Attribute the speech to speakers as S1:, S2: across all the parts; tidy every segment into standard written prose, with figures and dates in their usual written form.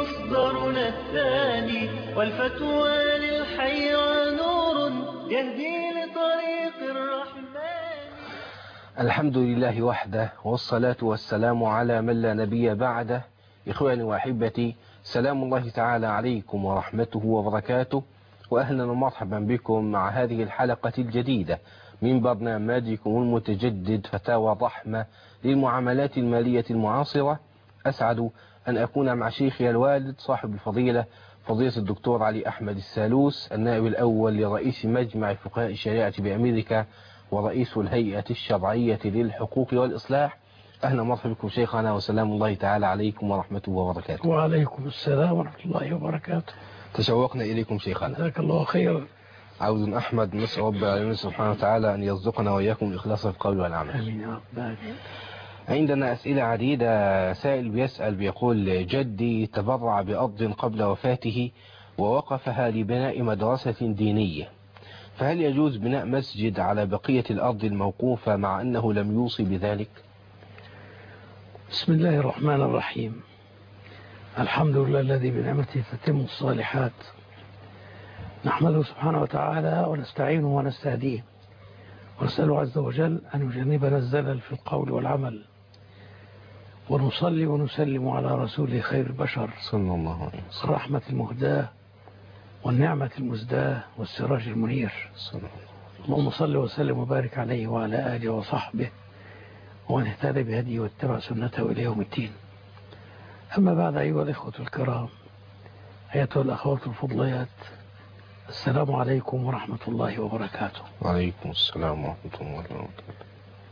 S1: مصدرنا الثاني، والفتوى للحيرى نور يهدي لطريق الرحمن.
S2: الحمد لله وحده، والصلاة والسلام على من لا نبي بعده. إخواني وأحبتي، سلام الله تعالى عليكم ورحمته وبركاته، وأهلا ومرحبا بكم مع هذه الحلقة الجديدة من برنامجكم المتجدد فتاوى الرحمة للمعاملات المالية المعاصرة. أسعد أن أكون مع شيخي الوالد صاحب الفضيلة فضيلة الدكتور علي أحمد السالوس، النائب الأول لرئيس مجمع فقهاء الشريعة بأمريكا ورئيس الهيئة الشرعية للحقوق والإصلاح. أهلا ومرحبا بكم شيخنا، وسلام الله تعالى عليكم ورحمته وبركاته.
S3: وعليكم السلام ورحمة الله وبركاته.
S2: تشوقنا إليكم شيخنا.
S3: جزاك الله خيرا.
S2: عود أحمد، نسأل رب العالمين سبحانه وتعالى أن يرزقنا وإياكم الإخلاص في القول والعمل.
S3: آمين يا رب.
S2: عندنا أسئلة عديدة. سائل بيسأل بيقول: جدي تبرع بأرض قبل وفاته ووقفها لبناء مدرسة دينية، فهل يجوز بناء مسجد على بقية الأرض الموقوفة مع أنه لم يوصي بذلك؟
S3: بسم الله الرحمن الرحيم. الحمد لله الذي بنعمته تتم الصالحات، نحمده سبحانه وتعالى ونستعينه ونستهديه، ونسأله عز وجل أن يجنبنا الزلل في القول والعمل، ونصلي ونسلم على رسوله خير البشر
S2: صلى الله عليه وسلم،
S3: الرحمة المهداة والنعمة المزداة والسراج المنير. اللهم صل وسلم وبارك عليه وعلى آله وصحبه ومن اهتدى بهديه واتبع سنته إلى يوم الدين. أما بعد، أيها الإخوة الكرام، أيتها الأخوات الفضليات، السلام عليكم ورحمة الله وبركاته.
S2: وعليكم السلام ورحمة الله وبركاته.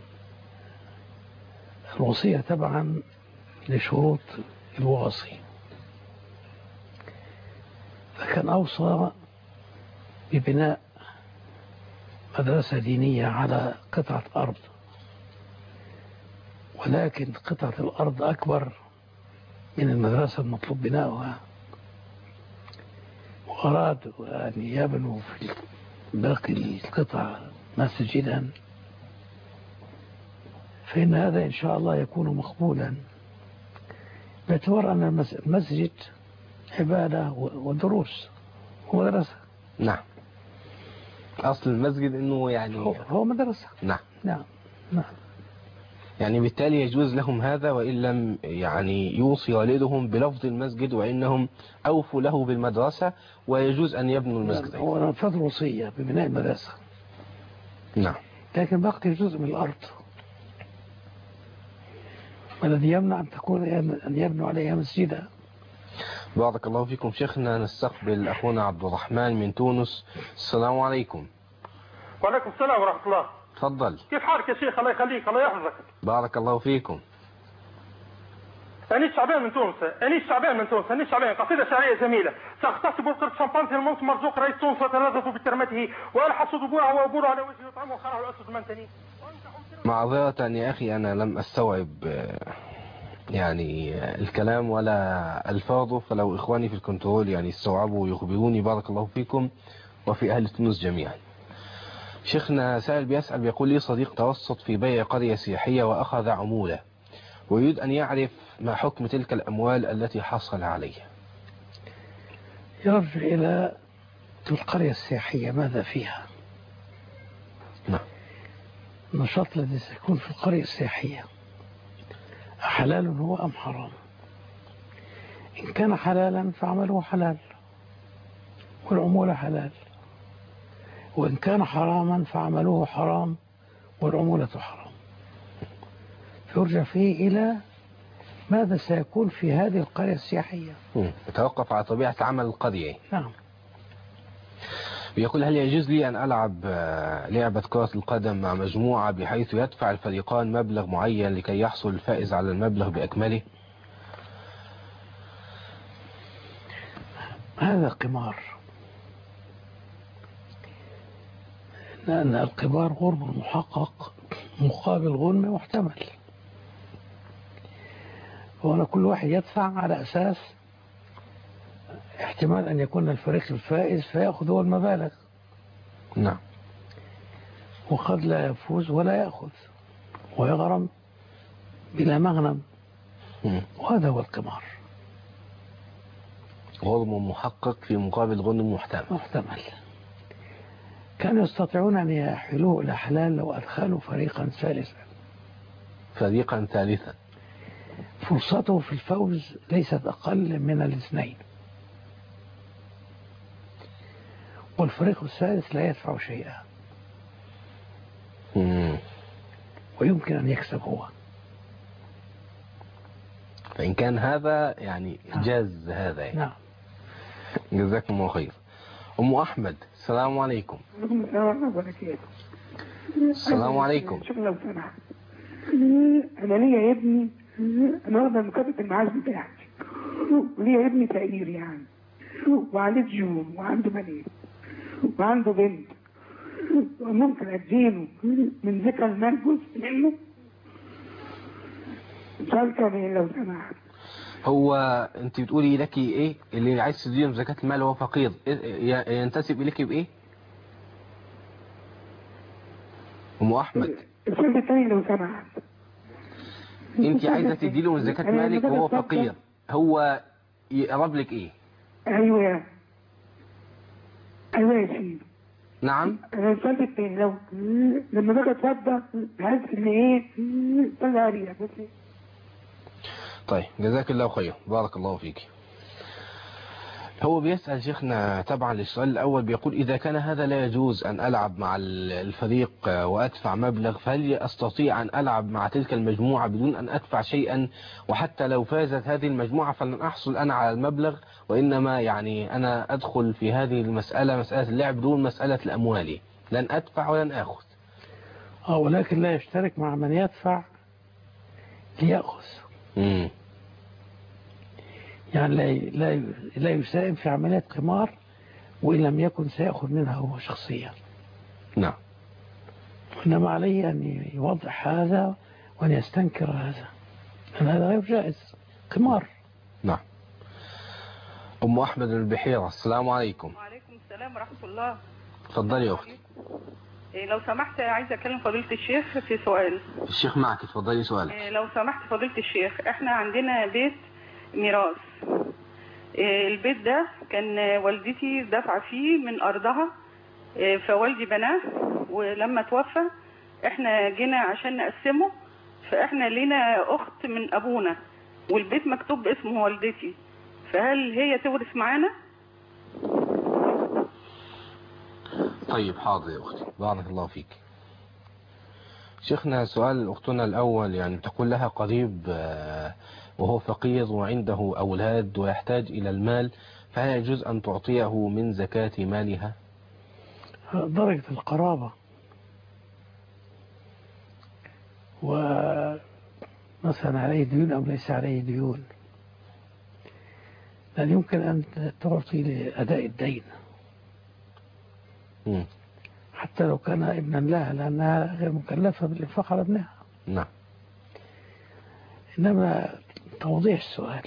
S3: الوصية تبعا لشروط الواصي، فكان أوصى ببناء مدرسة دينية على قطعة أرض، ولكن قطعة الأرض أكبر من المدرسة المطلوب بناؤها، وأراد أن يبنوا في باقي القطع مسجدا، فإن هذا إن شاء الله يكون مقبولا، باعتبار أن المسجد عبادة ودروس ومدرسة.
S2: نعم، أصل المسجد إنه يعني
S3: هو مدرسة.
S2: نعم
S3: نعم نعم.
S2: يعني بالتالي يجوز لهم هذا، وإن لم يعني يوصي والدهم بلفظ المسجد، وإنهم أوفوا له بالمدرسة، ويجوز أن يبنوا المسجد.
S3: هو نفذ وصية ببناء المدرسة.
S2: نعم.
S3: لكن بقي جزء من الأرض، والذي يمنع أن يبنوا عليها مسجدا.
S2: بارك الله فيكم شيخنا. نستقبل أخونا عبد الرحمن من تونس. السلام عليكم.
S4: وعليكم السلام ورحمة الله.
S2: تفضل.
S4: كيف حالك يا شيخ؟ الله يخليك، الله يحفظك.
S2: بارك الله فيكم.
S4: أنيس شعبان من تونس. أنيس شعبان قصيدة شعرية جميلة. سأغتصب القرد شمبان في الموت مرزوق رئيس تونس وتلذذ بكرمته، وألحس ضبوعه وأبور على وجهه وطعمه خرع الأسد منتني.
S2: معذرة يا أخي، أنا لم أستوعب يعني الكلام ولا ألفاظه، فلو إخواني في الكنترول يعني استوعبوا ويخبروني بارك الله فيكم وفي أهل تونس جميعا. شيخنا سائل بيسأل بيقول: لي صديق توسط في بيع قرية سياحية وأخذ عمولة، ويريد أن يعرف ما حكم تلك الأموال التي حصل عليها.
S3: يرجع إلى القرية السياحية ماذا فيها.
S2: نعم.
S3: النشاط الذي سيكون في القرية السياحية حلال هو أم حرام؟ إن كان حلالا فعمله حلال والعمولة حلال، وإن كان حراما فعمله حرام والعمولة حرام. يرجع فيه إلى ماذا سيكون في هذه القرية السياحية.
S2: يتوقف على طبيعة عمل القرية.
S3: نعم.
S2: بيقول: هل يجوز لي أن ألعب لعبة كرة القدم مع مجموعة بحيث يدفع الفريقان مبلغ معين لكي يحصل الفائز على المبلغ بأكمله؟
S3: هذا قمار، لأن القمار غرم محقق مقابل غنم محتمل، وأنا كل واحد يدفع على أساس احتمال أن يكون الفريق الفائز فيأخذ هو المبالغ.
S2: نعم.
S3: وقد لا يفوز ولا يأخذ ويغرم بلا مغنم، وهذا هو القمار.
S2: غرم محقق في مقابل غنم محتمل.
S3: كانوا يستطيعون أن يحيلوه إلى حلال لو أدخلوا فريقا
S2: ثالثا.
S3: فرصته في الفوز ليست أقل من الاثنين، والفريق الثالث لا يدفع شيئا ويمكن أن يكسب هو.
S2: فإن كان هذا يعني جاز هذا يعني.
S3: نعم.
S2: جزاكم الله خير. أم أحمد السلام عليكم. السلام عليكم.
S5: لو سمحت أنا ليا ابني، أنا واخدة مكافأة المعاش بتاعتي، وليا ابني فقير يعني، وعليه ديون وعنده بنات وعنده بنت، ممكن أديله من ذكر المال جزء منه؟ سؤال كمان لو سمحت.
S2: هو أنت بتقولي لك إيه اللي عايز تديله من زكاة المال وهو فقير ينتسب إليك بإيه؟ أم أحمد
S5: السؤال الثاني لو سمحت.
S2: أنت عايزة تديله من زكاة مالك وهو فقير، هو يقرب لك إيه؟
S5: أيوه يا سيدي.
S2: نعم.
S5: أنا السؤال الثاني لما باجي أتوضى بحس إن إيه طلع ريح بس.
S2: طيب جزاك الله خير، بارك الله فيك. هو بيسأل شيخنا طبعا للسؤال الأول، بيقول إذا كان هذا لا يجوز أن ألعب مع الفريق وأدفع مبلغ، فهل أستطيع أن ألعب مع تلك المجموعة بدون أن أدفع شيئا؟ وحتى لو فازت هذه المجموعة فلن أحصل أنا على المبلغ، وإنما يعني أنا أدخل في هذه المسألة، مسألة اللعب دون مسألة الأموال، لن أدفع ولن أخذ.
S3: ولكن لا يشترك مع من يدفع ليأخذ. يعني لا يساهم في عملية قمار، وإن لم يكن سيأخذ منها هو شخصيا.
S2: نعم.
S3: إنما عليه أن يوضح هذا وأن يستنكر هذا، لأن هذا غير جائز، قمار.
S2: نعم. أم أحمد البحيرة السلام عليكم.
S6: وعليكم السلام ورحمة الله.
S2: تفضلي يا أختي.
S6: لو سمحت عايزة أكلم فضيلة الشيخ في سؤال.
S2: الشيخ معك، تفضلي سؤالك.
S6: لو سمحت فضيلة الشيخ، احنا عندنا بيت ميراث. البيت ده كان والدتي دافعة فيه من أرضها، فوالدي بناه، ولما توفى احنا جينا عشان نقسمه، فاحنا لينا أخت من أبونا والبيت مكتوب باسم والدتي، فهل هي تورث معانا؟
S2: طيب حاضر يا أختي، بارك الله فيك. شيخنا سؤال أختنا الأول، يعني تقول لها قريب وهو فقير وعنده أولاد ويحتاج إلى المال، فهل يجوز أن تعطيه من زكاة مالها؟
S3: درجة القرابة، ومثلا عليه ديون أو ليس عليه ديون، لأن يمكن أن تعطي لأداء الدين حتى لو كان ابنا لها، لأنها غير مكلفة بالإنفاق على ابنها.
S2: نعم.
S3: إنما توضيح السؤال.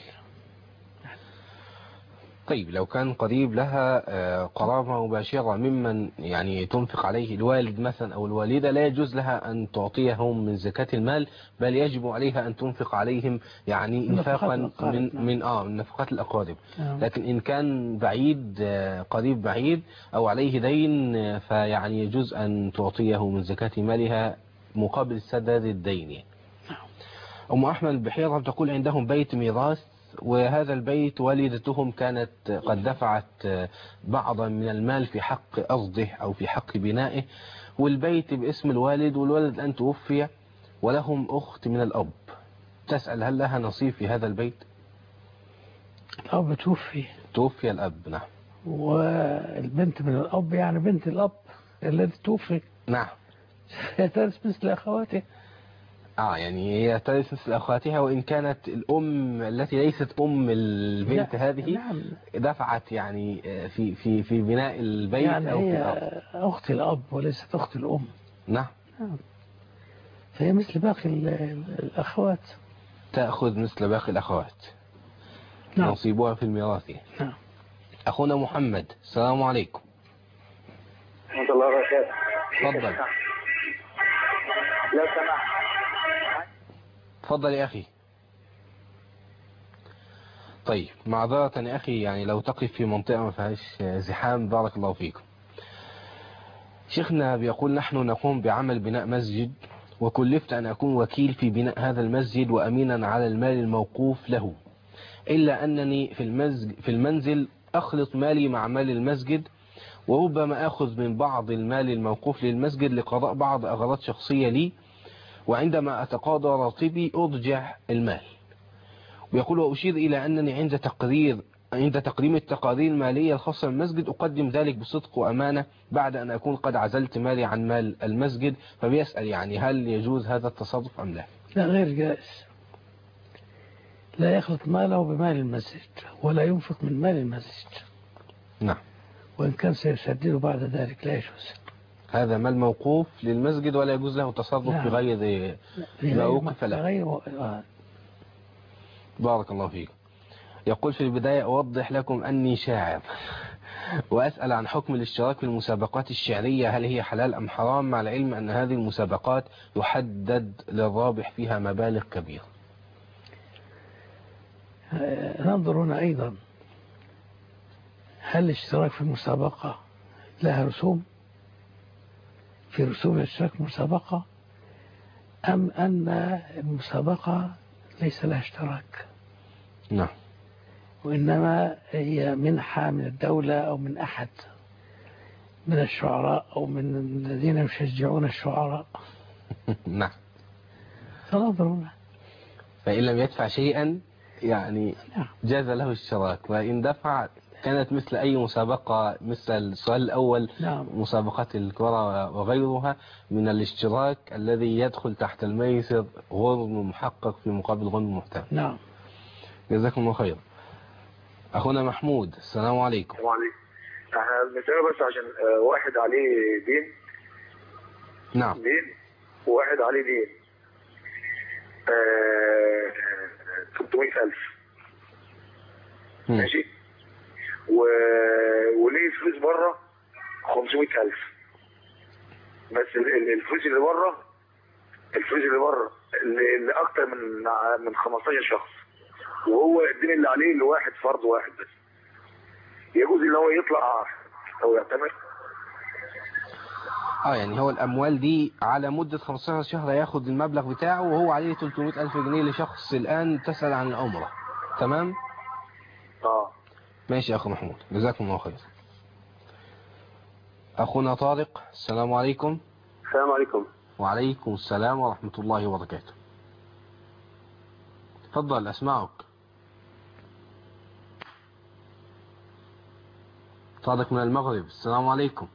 S2: طيب لو كان قريب لها قرابة مباشرة ممن يعني تنفق عليه الوالد مثلا أو الوالدة، لا يجوز لها أن تعطيهم من زكاة المال، بل يجب عليها أن تنفق عليهم يعني إنفاقا من نفقات الأقارب. لكن إن كان بعيد، قريب بعيد أو عليه دين، فيعني يجوز أن تعطيه من زكاة مالها مقابل سداد الدين. أم أحمد البحيرة تقول عندهم بيت ميراث، وهذا البيت والدتهم كانت قد دفعت بعضا من المال في حق قصده أو في حق بنائه، والبيت باسم الوالد، والولد الآن توفي ولهم أخت من الأب، تسأل هل لها نصيب في هذا البيت؟
S3: الأب توفي
S2: الأب. نعم.
S3: والبنت من الأب، يعني بنت الأب الذي توفي.
S2: نعم.
S3: هي ترث مثل أخواته.
S2: يعني هي ترث مثل أخواتها، وإن كانت الأم التي ليست أم البنت هذه
S3: نعم.
S2: دفعت يعني في بناء البيت،
S3: يعني
S2: أو
S3: هي
S2: في
S3: أخت الأب وليست أخت الأم.
S2: نعم.
S3: فهي مثل باقي الأخوات،
S2: تأخذ مثل باقي الأخوات.
S3: نعم.
S2: نصيبها في الميراث.
S3: نعم.
S2: أخونا محمد السلام عليكم.
S7: ورحمة الله وبركاته.
S2: تفضل.
S7: لو سمحت.
S2: تفضل يا أخي. طيب معذرة يا أخي، يعني لو تقف في منطقة ما فيهاش زحام بارك الله فيكم. شيخنا بيقول نحن نقوم بعمل بناء مسجد، وكلفت أن أكون وكيل في بناء هذا المسجد وأمينا على المال الموقوف له، إلا أنني في المنزل أخلط مالي مع مال المسجد، وربما أخذ من بعض المال الموقوف للمسجد لقضاء بعض أغراض شخصية لي، وعندما أتقاضى راتبي أرجع المال. ويقول وأشير إلى أنني عند تقديم التقارير المالية الخاصة بالمسجد أقدم ذلك بصدق وأمانة بعد أن أكون قد عزلت مالي عن مال المسجد. فبيسأل يعني هل يجوز هذا التصرف أم لا؟
S3: لا، غير جائز. لا يخلط ماله بمال المسجد ولا ينفق من مال المسجد.
S2: نعم.
S3: وإن كان سيسدده بعد ذلك لا يجوز.
S2: هذا مال موقوف للمسجد ولا يجوز له تصرف في غير ما وقف له. بارك الله فيك. يقول في البداية أوضح لكم أني شاعر وأسأل عن حكم الاشتراك في المسابقات الشعرية، هل هي حلال أم حرام، مع العلم أن هذه المسابقات يحدد للرابح فيها مبالغ كبيرة.
S3: ننظر هنا أيضا، هل الاشتراك في المسابقة لها رسوم، في رسوم الاشتراك في المسابقة، أم أن المسابقة ليس لها اشتراك؟
S2: نعم.
S3: وإنما هي منحة من الدولة أو من أحد من الشعراء أو من الذين يشجعون الشعراء.
S2: نعم.
S3: فنظرنا
S2: فإن لم يدفع شيئا يعني جاز له الاشتراك، وإن دفع كانت مثل أي مسابقة، مثل السؤال الأول.
S3: نعم.
S2: مسابقات الكرة وغيرها من الاشتراك الذي يدخل تحت الميسر غرم محقق في مقابل غرم محتمل.
S3: نعم.
S2: جزاكم الله خير. أخونا محمود، السلام عليكم.
S7: وعليكم. احنا المسألة بس عشان واحد عليه دين.
S2: نعم.
S7: دين وواحد عليه دين 300,000. ماشي. وليه فلوس بره 500,000. بس الفلوس اللي بره اللي اكتر من 15 شخص، وهو الدين اللي عليه لواحد فرد واحد بس، يجوز اللي هو يطلع او يعتمر.
S2: يعني هو الأموال دي على مدة 15 شهر ياخد المبلغ بتاعه، وهو عليه 300,000 جنيه لشخص الآن تسأل عن العمرة. تمام؟ ماشي يا أخو محمود، جزاكم الله خير. أخونا طارق، السلام عليكم.
S7: السلام عليكم.
S2: وعليكم السلام ورحمة الله وبركاته. تفضل أسمعك. طارق من المغرب، السلام عليكم.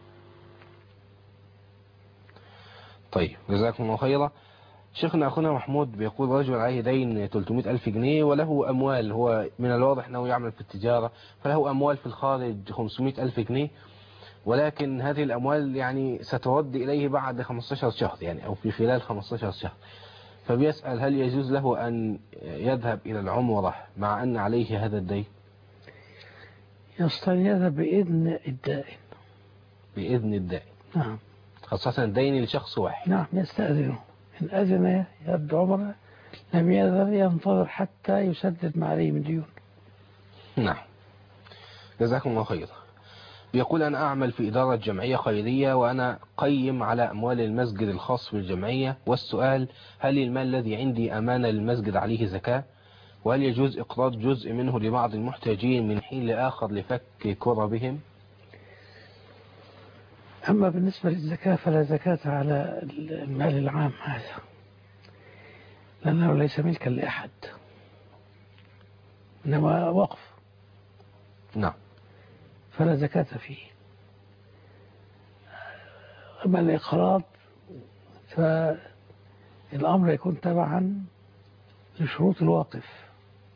S2: طيب جزاكم الله خيرا. شيخنا أخونا محمود بيقول رجل عليه دين 300,000 جنيه وله أموال، هو من الواضح أنه يعمل في التجارة، فله أموال في الخارج 500,000 جنيه، ولكن هذه الأموال يعني سترد إليه بعد 15 شهر يعني، أو في خلال 15 شهر. فبيسأل هل يجوز له أن يذهب إلى العمرة مع أن عليه هذا الدين؟
S3: يستطيع يذهب بإذن الدائن.
S2: بإذن الدائن.
S3: نعم.
S2: خاصة الدين لشخص واحد.
S3: نعم، يستأذنه. إن أذن يد عمره، لم يذهب ينتظر حتى يسدد ما عليه من ديون.
S2: نعم. جزاكم الله خير. بيقول أنا أعمل في إدارة جمعية خيرية، وأنا قيم على أموال المسجد الخاص بالجمعية، والسؤال هل المال الذي عندي أمانة للمسجد عليه زكاة؟ وهل يجوز إقراض جزء منه لبعض المحتاجين من حين لآخر لفك كربهم؟
S3: أما بالنسبة للزكاة فلا زكاة على المال العام هذا، لأنه ليس ملكا لأحد، إنما وقف.
S2: نعم.
S3: فلا زكاة فيه. أما الإقراض فالأمر يكون تبعا لشروط الواقف،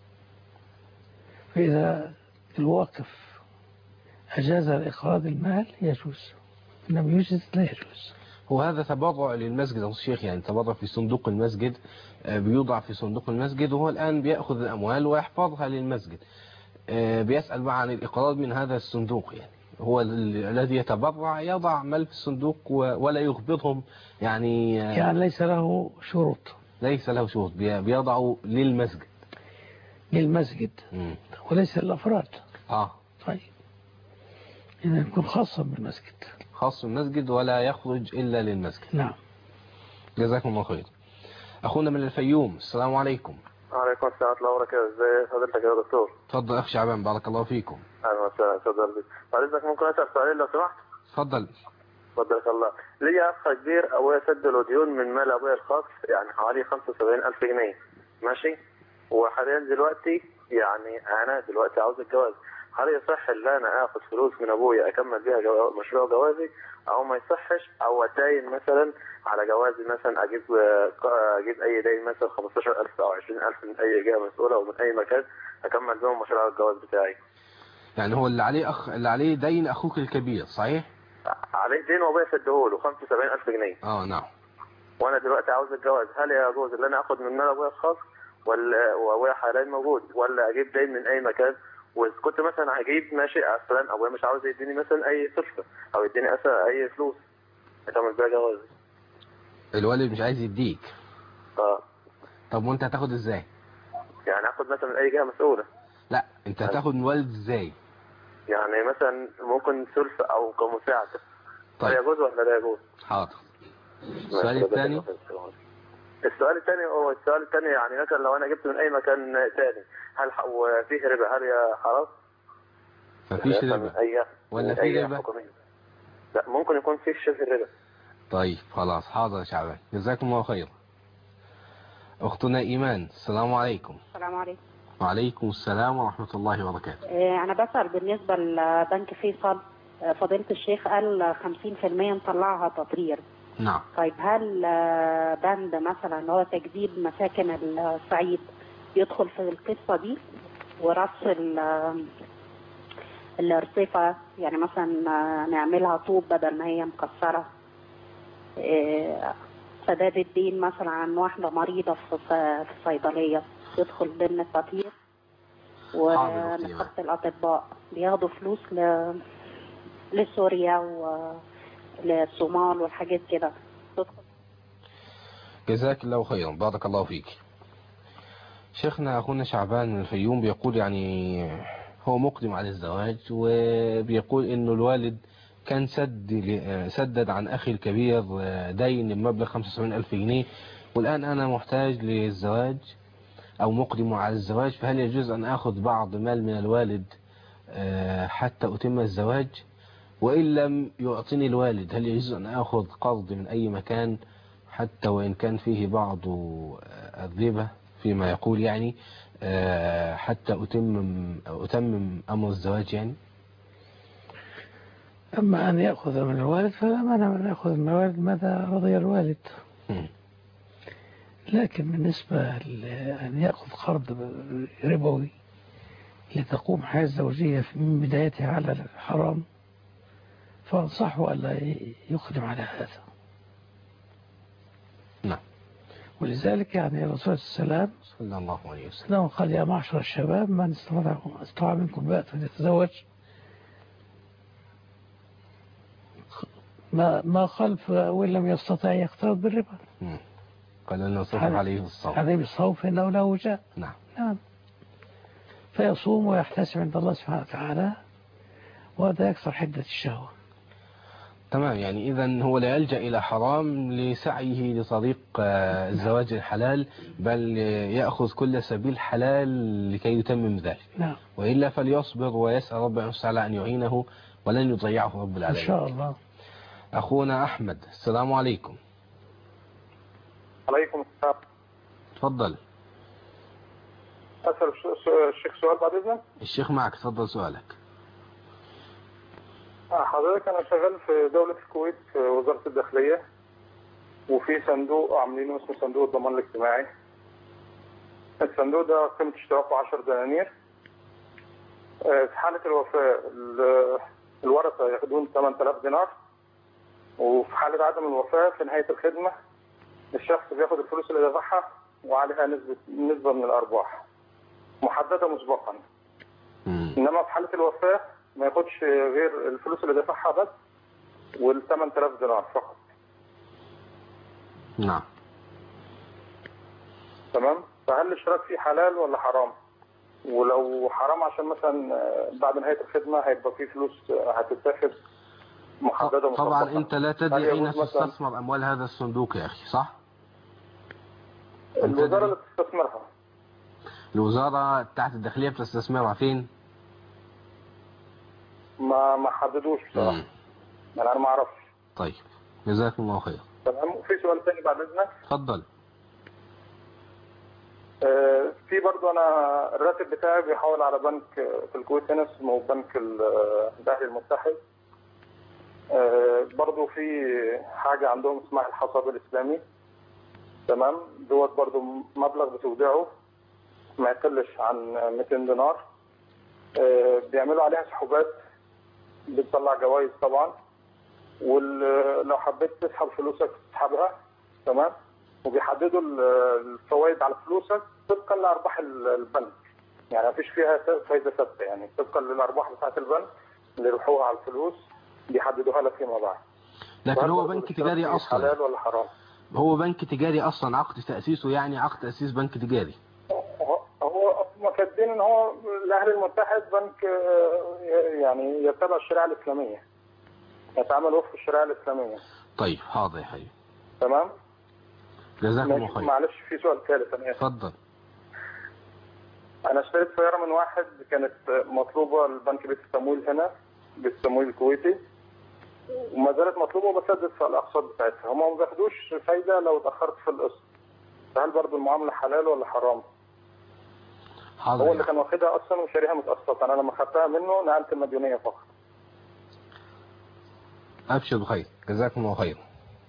S3: فإذا الواقف أجاز الإقراض المال يجوز، إنما يجوز لا يجوز.
S2: وهذا تبرع للمسجد يا الشيخ، يعني تبرع في صندوق المسجد، بيوضع في صندوق المسجد، وهو الآن بيأخذ الأموال ويحفظها للمسجد. بيسأل بقى عن الإقراض من هذا الصندوق، يعني هو الذي يتبرع يضع مال في الصندوق ولا يقبضهم، يعني
S3: ليس له شروط.
S2: ليس له شروط، بيضعه للمسجد.
S3: للمسجد وليس للأفراد. طيب إذا يكون خاصا بالمسجد،
S2: خاص بالمسجد ولا يخرج إلا للمسجد.
S3: نعم.
S2: جزاكم الله خير. أخونا من الفيوم، السلام عليكم.
S8: وعليكم السلام ورحمة الله وبركاته. ازي حضرتك يا دكتور؟
S2: اتفضل أخ شعبان، بارك الله فيكم.
S8: أهلا وسهلا. اتفضل. بعد إذنك ممكن أسأل سؤالين لو سمحت؟
S2: اتفضل.
S8: تفضلك الله. ليا أخ كبير أبويا سد له ديون من مال أبويا الخاص، يعني حوالي 75,000 جنيه. ماشي؟ وحاليا دلوقتي يعني أنا دلوقتي عاوز الجواز. هل يصح ان انا اخذ فلوس من ابويا اكمل بيها مشروع جوازي، او ما يصحش، او اتدين مثلا على جوازي، مثلا اجيب اي دين مثلا 15,000 او 20,000 من اي جهه مسؤوله او من اي مكان اكمل بيهم مشروع الجواز بتاعي؟
S2: يعني هو اللي عليه دين اخوك الكبير صحيح؟
S8: عليه دين وابويا سدهوله 75,000 جنيه.
S2: نعم.
S8: وانا دلوقتي عاوز الجواز، هل يجوز ان انا اخذ من مال ابويا الخاص وابويا حاليا موجود، ولا اجيب دين من اي مكان؟ وكنت مثلا هجيب ماشي اصلا ابويا مش عاوز يديني مثلا اي صفقه او يديني اي فلوس اكمل بيها جوازي.
S2: الوالد مش عايز يديك.
S8: طب
S2: وانت هتاخد ازاي؟
S8: يعني هاخد مثلا من اي جهه مسؤوله.
S2: لا انت هتاخد من الوالد ازاي؟
S8: يعني مثلا ممكن ثلث او كمساعده.
S2: طيب
S8: يجوز ولا لا يجوز؟
S2: حاضر. السؤال الثاني
S8: يعني مثلا لو انا جبت من اي مكان ثاني هل وفيه ربا، هل يا حرام؟
S2: مفيش ربا ولا في ربا؟
S8: لا ممكن يكون فيه شبه ربا.
S2: طيب خلاص حاضر يا شعبان، جزاكم الله خير. اختنا ايمان، السلام عليكم.
S9: السلام عليكم.
S2: وعليكم السلام ورحمة الله وبركاته.
S9: انا بسأل بالنسبة لبنك فيصل، فضيلة الشيخ قال 50% نطلعها تطهير.
S2: نعم.
S9: طيب هل بند مثلا اللي هو تجديد مساكن الصعيد يدخل في القصة دي، ورص الارصفة، يعني مثلا نعملها طوب بدل ما هي مكسرة، سداد الدين مثلا عن واحدة مريضة في الصيدلية يدخل ضمن التطهير، ونقابة الأطباء بياخدوا فلوس لسوريا وللصومال والحاجات كده تدخل.
S2: جزاك الله خيرا، بارك الله فيك. شيخنا أخونا شعبان من الفيوم بيقول يعني هو مقدم على الزواج، وبيقول إنه الوالد كان سدد عن أخي الكبير دين بمبلغ 75,000 جنيه، والآن أنا محتاج للزواج أو مقدم على الزواج، فهل يجوز أن أخذ بعض مال من الوالد حتى أتم الزواج؟ وإن لم يعطيني الوالد هل يجوز أن أخذ قرض من أي مكان حتى وإن كان فيه بعض الربا فيما يقول، يعني حتى أتمم أمر الزواج يعني؟
S3: أما أن يأخذ من الوالد فلا مانع من يأخذ من الوالد ماذا رضي الوالد. لكن بالنسبة لأن يأخذ قرض ربوي لتقوم حياة زوجية من بدايتها على الحرام، فأنصحه ألا يقدم على هذا.
S2: نعم.
S3: ولذلك يعني الرسول صلى الله عليه وسلم قال يا معشر الشباب من استطاع منكم بأس فليتزوج، ما خلف وإن لم يستطع يقترض بالربا.
S2: قال أنه صوف عليه الصوم،
S3: عليه الصوم فإنه له وجاء.
S2: نعم.
S3: فيصوم ويحتسب عند الله سبحانه وتعالى، وهذا يكسر حدة الشهوة.
S2: تمام. يعني إذن هو لا يلجأ إلى حرام لسعيه لطريق الزواج الحلال، بل يأخذ كل سبيل حلال لكي يتمم ذلك.
S3: نعم.
S2: وإلا فليصبر ويسأل ربنا تعالى أن يعينه ولن يضيعه رب العالمين
S3: إن شاء الله.
S2: أخونا أحمد، السلام عليكم.
S10: عليكم السلام.
S2: تفضل.
S10: أسأل الشيخ سؤال بعد إذنك؟
S2: الشيخ معك، تفضل سؤالك.
S10: حضرتك أنا شغال في دولة الكويت في وزارة الداخلية، وفي صندوق عاملينه اسمه صندوق الضمان الاجتماعي. الصندوق ده قيمة اشتراكه 10 دنانير. في حالة الوفاة الورثة ياخدون 8,000 دينار، وفي حالة عدم الوفاة في نهاية الخدمة الشخص بياخد الفلوس اللي دفعها وعليها نسبة من الأرباح محددة مسبقا. إنما في حالة الوفاة ما ياخدش غير الفلوس اللي دفعها بس وال8,000 دينار فقط.
S2: نعم.
S10: تمام. فهل الاشتراك فيه حلال ولا حرام؟ ولو حرام عشان مثلا بعد نهاية الخدمة هيبقى في فلوس هتتاخد محددة
S2: طبعا
S10: مسبقا.
S2: انت لا تدري اين تستثمر اموال هذا الصندوق يا اخي، صح؟
S10: الوزارة اللي بتستثمرها.
S2: الوزارة بتاعت الداخلية بتستثمرها فين؟
S10: ما حددوش بصراحة. يعني انا ما اعرفش.
S2: طيب جزاكم الله خير.
S10: تمام. وفي سؤال تاني بعد اذنك.
S2: اتفضل.
S10: في برضه انا الراتب بتاعي بيحول على بنك في الكويت هنا اسمه بنك الاهلي المتحد. برضه في حاجه عندهم اسمها الحساب الاسلامي. تمام. دوت برضه مبلغ بتودعه ما يقلش عن 200 دينار. بيعملوا عليها سحوبات، بتطلع جوائز طبعا، ولو حبيت تسحب فلوسك تسحبها. تمام. وبيحددوا الفوائد على فلوسك طبقا لارباح البنك، يعني ما فيش فيها فايده ثابته، يعني طبقا للارباح بتاعت البنك اللي يروحوها على الفلوس بيحددوها لك فيما بعد.
S2: لكن هو بنك تجاري اصلا؟
S10: حلال ولا حرام؟
S2: هو بنك تجاري اصلا، عقد تاسيسه يعني عقد تاسيس بنك تجاري.
S10: هو مكدين ان هو الاهلي المتحد بنك يعني يتبع الشريعه الاسلاميه، يتعامل وفق الشريعه الاسلاميه.
S2: طيب حاضر يا حبيبي.
S10: تمام.
S2: جزاكم الله خير.
S10: معلش في سؤال ثالث انا اسف.
S2: اتفضل.
S10: انا اشتريت سياره من واحد كانت مطلوبه، البنك بيت التمويل هنا، بيت التمويل الكويتي، وما زالت مطلوبه وبسدد في الاقساط بتاعتها. هم ما بياخدوش فايده لو اتاخرت في القسط. فهل برضه المعامله حلال ولا حرام؟
S2: حاضر.
S10: هو اللي كان واخدها اصلا وشاريها متقسطه، انا لما خدتها منه نقلت المديونيه فقط.
S2: ابشر بخير، جزاكم الله خير.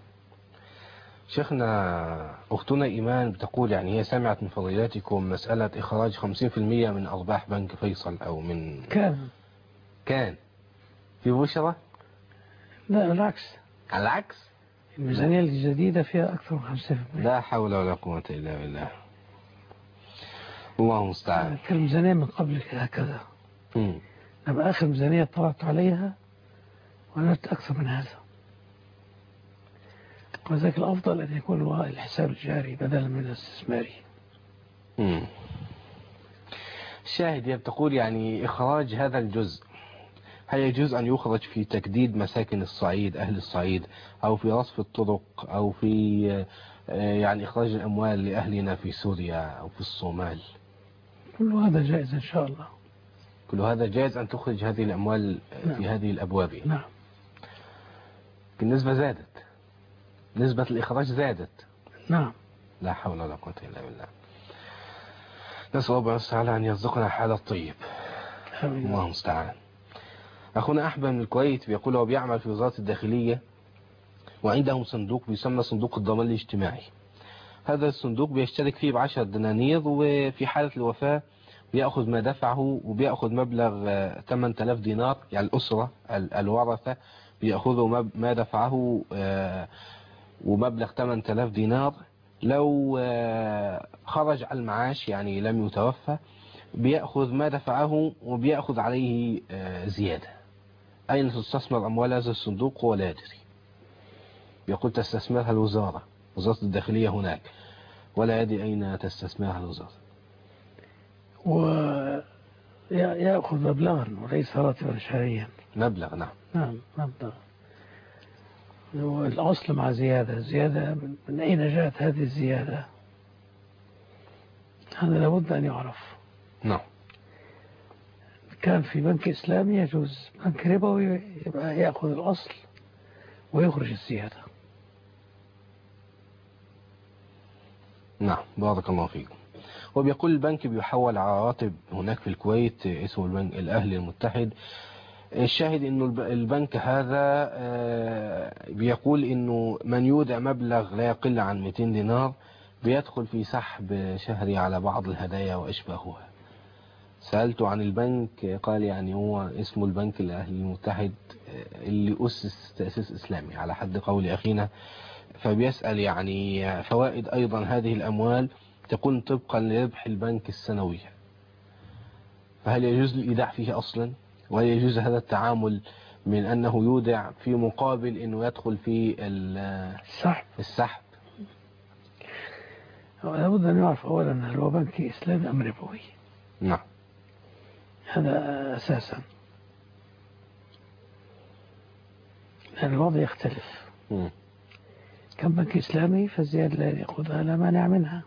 S2: شيخنا أختنا إيمان بتقول يعني هي سمعت من فضيلاتكم مسألة إخراج 50% من أرباح بنك فيصل أو من كان في بشرة؟
S3: لا العكس.
S2: العكس؟
S3: الميزانية الجديدة فيها أكثر من 5%.
S2: لا حول ولا قوة إلا بالله. الله المستعان.
S3: كان الميزانية من قبل هكذا. لما آخر ميزانية طلعت عليها ونالت أكثر من هذا. وذلك الأفضل أن يكون الحساب الجاري بدلا من الاستثماري.
S2: الشاهد هي بتقول يعني إخراج هذا الجزء هل يجوز أن يخرج في تجديد مساكن الصعيد أهل الصعيد أو في رصف الطرق أو في يعني إخراج الأموال لأهلنا في سوريا أو في الصومال؟
S3: كل هذا جائز إن شاء الله.
S2: كل هذا جائز أن تخرج هذه الأموال في هذه الأبواب.
S3: نعم.
S2: النسبة زادت، نسبة الإخراج زادت.
S3: نعم.
S2: لا حول ولا قوة إلا بالله. نسأل الله تعالى أن يرزقنا حال الطيب. الله المستعان. أخونا أحمد من الكويت بيقول هو بيعمل في وزارة الداخلية وعندهم صندوق بيسمى صندوق الضمان الاجتماعي. هذا الصندوق بيشترك فيه ب10 دنانير، وفي حالة الوفاة بيأخذ ما دفعه وبيأخذ مبلغ 8000 دينار، يعني الأسرة الورثة بيأخذوا ما دفعه ومبلغ 8000 دينار. لو خرج على المعاش يعني لم يتوفى بيأخذ ما دفعه وبيأخذ عليه زيادة. أين تستثمر أموال هذا الصندوق هو لا يدري. يقول تستثمرها الوزارة، وزارة الداخلية هناك، ولا يدري أين تستثمرها الوزارة.
S3: ويأخذ مبلغا وليس راتبا شهريا.
S2: مبلغ. نعم.
S3: نعم مبلغ. الأصل مع زيادة من أين جاءت هذه الزيادة؟ هذا لابد أن يعرف.
S2: نعم.
S3: كان في بنك إسلامي يجوز، بنك ربوي يبقى يأخذ الأصل ويخرج الزيادة.
S2: نعم بارك الله فيكم. وبيقول البنك بيحول على راتب هناك في الكويت اسمه البنك الأهلي المتحد. الشاهد انه البنك هذا بيقول انه من يودع مبلغ لا يقل عن 200 دينار بيدخل في سحب شهري على بعض الهدايا واشباهها. سألته عن البنك قال يعني هو اسمه البنك الأهلي المتحد اللي أسس تأسيس إسلامي على حد قول أخينا، فبيسأل يعني فوائد أيضا هذه الأموال تكون طبقا لربح البنك السنوي، فهل يجوز الإيداع فيه أصلا؟ وهل يجوز هذا التعامل من أنه يودع في مقابل أنه يدخل في السحب؟
S3: لابد أن يعرف أولا هل هو بنك إسلامي أم ربوي.
S2: نعم.
S3: هذا أساسا، لأن الوضع يختلف. كم بنك إسلامي فالزيادة لا يأخذها لا مانع منها،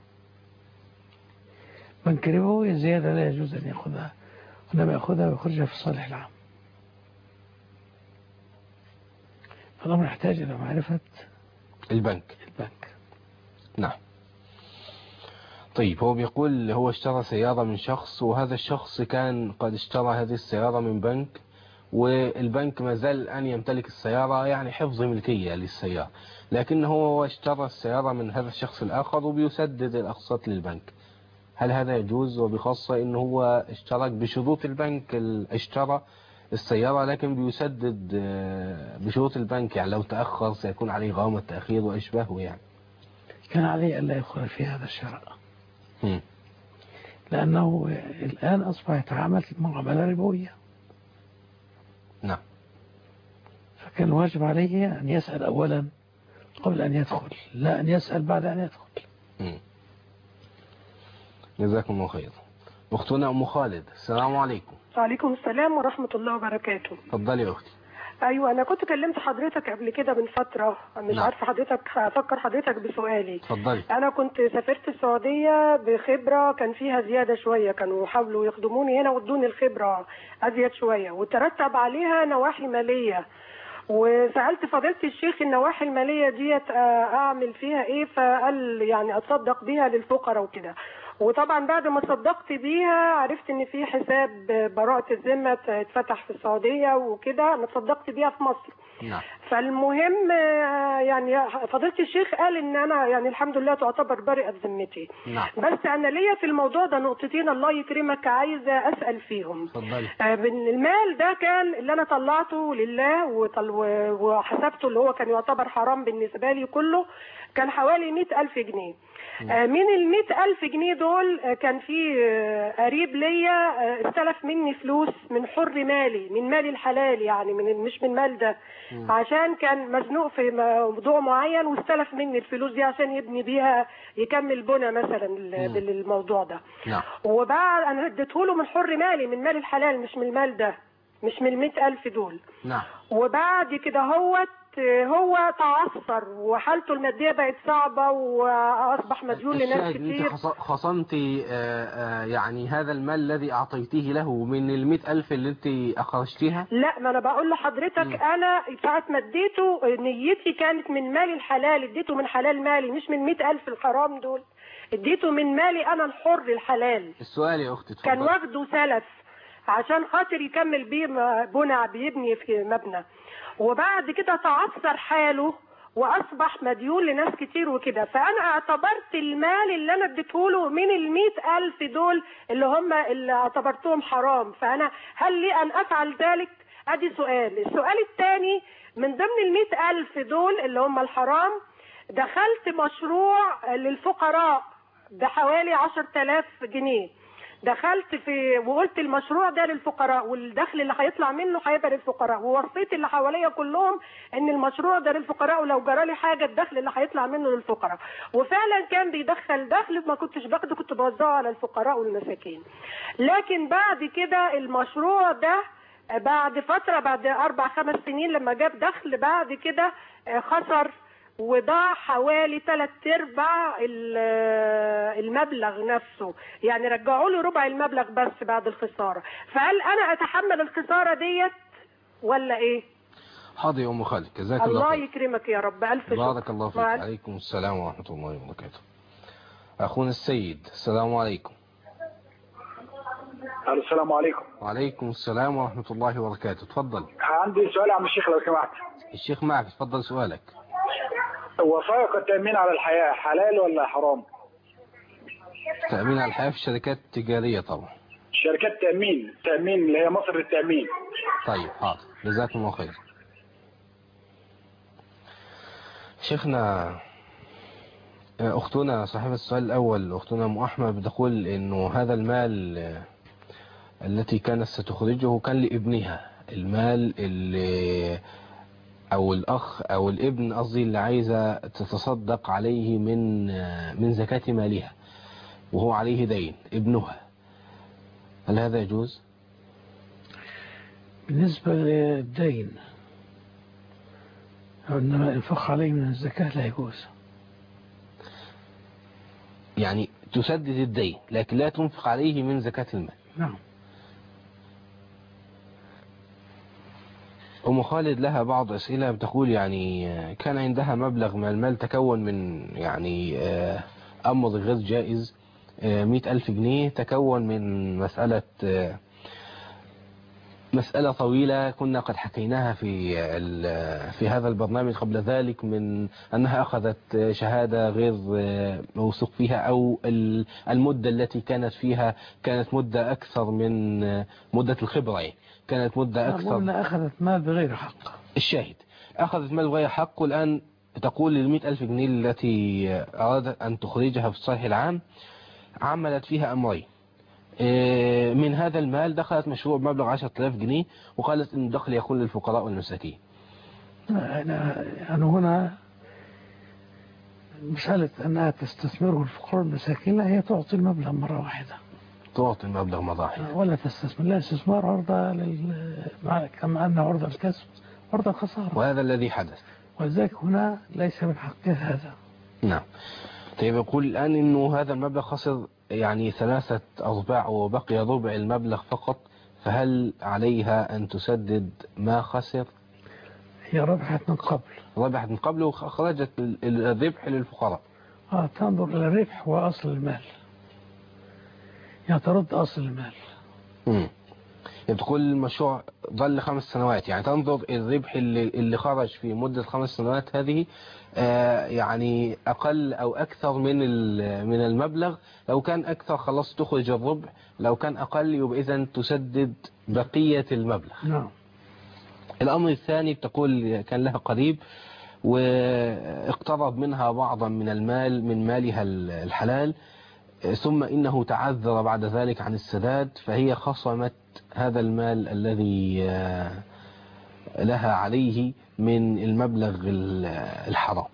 S3: بنك ربوي الزيادة لا يجوز أن يأخذها، وإنما يأخذها ويخرجها في الصالح العام. فالأمر يحتاج إلى معرفة
S2: البنك. نعم. طيب، هو بيقول هو اشترى سيارة من شخص، وهذا الشخص كان قد اشترى هذه السيارة من بنك، والبنك ما زال الآن يمتلك السيارة، يعني حفظ ملكية للسيارة، لكن هو اشترى السيارة من هذا الشخص الآخر وبيسدد الأقساط للبنك. هل هذا يجوز؟ وبخاصة إنه هو اشترك بشروط البنك، اشترى السيارة لكن بيسدد بشروط البنك، يعني لو تأخر سيكون عليه غرامة تأخير وأشباهه يعني.
S3: كان عليه ألا يدخل في هذا الشراء، لأنه الآن أصبح يتعامل معاملة ربوية.
S2: نعم.
S3: فكان واجب عليه أن يسأل أولا قبل أن يدخل، لا أن يسأل بعد أن يدخل.
S2: جزاكم الله خير. أختنا أم خالد، السلام عليكم.
S11: وعليكم السلام ورحمة الله وبركاته.
S2: اتفضلي يا أختي.
S11: أيوة، أنا كنت كلمت حضرتك قبل كده من فترة، مش عارفة حضرتك أفكر حضرتك بسؤالي.
S2: اتفضلي.
S11: أنا كنت سافرت السعودية بخبرة كان فيها زيادة شوية، كانوا يحاولوا يخدموني هنا وادوني الخبرة أزيد شوية، وترتب عليها نواحي مالية، وسألت فضيلة الشيخ النواحي المالية ديت أعمل فيها إيه، فقال يعني أتصدق بيها للفقراء وكده. وطبعا بعد ما صدقت بيها عرفت ان في حساب براءة الذمة اتفتح في السعودية وكده، انا صدقت بيها في مصر.
S2: نعم.
S11: فالمهم يعني فضيلة الشيخ قال ان انا يعني الحمد لله تعتبر برئة ذمتي.
S2: نعم.
S11: بس انا ليا في الموضوع ده نقطتين الله يكرمك عايزة اسأل فيهم.
S2: اتفضلي.
S11: المال ده كان اللي انا طلعته لله وحسبته اللي هو كان يعتبر حرام بالنسبة لي كله، كان حوالي 100,000 جنيه. من 100,000 جنيه دول كان في قريب ليا استلف مني فلوس من حر مالي، من مالي الحلال يعني، مش من مال ده، عشان كان مزنوق في موضوع معين واستلف مني الفلوس دي عشان يبني بيها يكمل بنى مثلا بالموضوع ده. وبعد انا اديته له من حر مالي، من مالي الحلال، مش من المال ده، مش من 100,000 دول.
S2: نعم.
S11: وبعد كده هو تعثر وحالته المادية بقت صعبة وأصبح مديون لناس كتير.
S2: انت خصمتي يعني هذا المال الذي أعطيتيه له من 100,000 اللي انت أخرجتيها؟
S11: لا، ما أنا بقول لحضرتك أنا ساعة ما اديته نيتي كانت من مالي الحلال، اديته من حلال مالي مش من 100,000 الحرام دول، اديته من مالي أنا الحر الحلال.
S2: السؤال يا أختي
S11: كان واخده سلف عشان خاطر يكمل بيه بنى، بيبني في مبنى، وبعد كده تعثر حاله واصبح مديون لناس كتير وكده. فانا اعتبرت المال اللي انا اديته له من 100,000 دول اللي هم اللي اعتبرتهم حرام، فانا هل لي ان افعل ذلك؟ ادي سؤال. السؤال الثاني، من ضمن 100,000 دول اللي هم الحرام دخلت مشروع للفقراء بحوالي 10,000 جنيه، دخلت في وقلت المشروع ده للفقراء والدخل اللي هيطلع منه هيبقى للفقراء، ووصيت اللي حواليا كلهم ان المشروع ده للفقراء ولو جرالي حاجه الدخل اللي هيطلع منه للفقراء، وفعلا كان بيدخل دخل ما كنتش باخده، كنت بوزعه على الفقراء والمساكين. لكن بعد كده المشروع ده بعد فتره، بعد 4-5 سنين لما جاب دخل بعد كده خسر وضاع حوالي 3/4 المبلغ نفسه، يعني رجعوا له ربع المبلغ بس بعد الخسارة. فهل أنا أتحمل الخسارة ديت ولا إيه؟
S2: حاضر يا أم خالد، جزاك الله خير.
S11: الله يكرمك يا رب، ألف شكر.
S2: بارك الله فيك. عليكم السلام ورحمة الله وبركاته. أخونا السيد، السلام عليكم.
S12: السلام عليكم.
S2: وعليكم السلام ورحمة الله وبركاته. تفضل.
S12: عندي سؤال يا عم الشيخ لو سمحت.
S2: الشيخ معك، تفضل سؤالك.
S12: وثائق التأمين على الحياة حلال ولا حرام؟
S2: التأمين على الحياة في الشركات التجارية طبعا.
S12: شركات تأمين اللي هي مصر للتأمين.
S2: طيب حاضر، جزاكم الله خير. شيخنا، أختنا صاحبة السؤال الأول، أختنا أم أحمد، بتقول إنه هذا المال التي كانت ستخرجه كان لابنها، المال اللي او الاخ او الابن قصدي اللي عايزه تتصدق عليه من زكاة مالها، وهو عليه دين ابنها، هل هذا يجوز؟
S3: بالنسبة للدين إنما الإنفاق عليه من الزكاة لا يجوز.
S2: يعني تسدد الدين لكن لا تنفق عليه من زكاة المال.
S3: نعم.
S2: أم خالد لها بعض أسئلة بتقول يعني كان عندها مبلغ من المال تكون من يعني أمر غير جائز 100,000 جنيه، تكون من مسألة طويلة كنا قد حكيناها في هذا البرنامج قبل ذلك، من أنها أخذت شهادة غير موثوق فيها، أو المدة التي كانت فيها كانت مدة أكثر من مدة الخبرة، يعني كانت مدة أكثر.
S3: قلنا أخذت مال بغير حق.
S2: الشاهد أخذت مال بغير حق، والآن تقول ال100,000 جنيه التي أرادت أن تخرجها في الصالح العام عملت فيها أمرين. من هذا المال دخلت مشروع بمبلغ 10,000 جنيه وقالت إن الدخل يكون للفقراء والمساكين.
S3: أنا هنا مسألة أنها تستثمره الفقراء والمساكين، لا، هي تعطي المبلغ مرة واحدة.
S2: تعطي المبلغ مرة واحدة
S3: ولا تستثمر، لا استثمار عرضة كما أنه عرضة الكسب عرضة الخسارة،
S2: وهذا الذي حدث،
S3: ولذلك هنا ليس من حقها هذا.
S2: نعم. طيب يقول الآن إنه هذا المبلغ خسر يعني 3 أرباع وبقي ربع المبلغ فقط، فهل عليها أن تسدد ما خسر؟
S3: هي ربحت من قبل
S2: وخرجت الربح للفقراء.
S3: تنظر إلى الربح وأصل المال، يعني ترد أصل المال.
S2: يعني تقول المشروع ظل 5 سنوات، يعني تنظر الربح اللي خرج في مدة 5 سنوات هذه يعني أقل أو أكثر من المبلغ. لو كان أكثر خلاص تخرج الربع، لو كان أقل يبقى إذن تسدد بقية المبلغ.
S3: نعم.
S2: الأمر الثاني بتقول كان لها قريب واقترض منها بعضا من المال من مالها الحلال، ثم إنه تعذر بعد ذلك عن السداد، فهي خصمت هذا المال الذي لها عليه من المبلغ الحرام.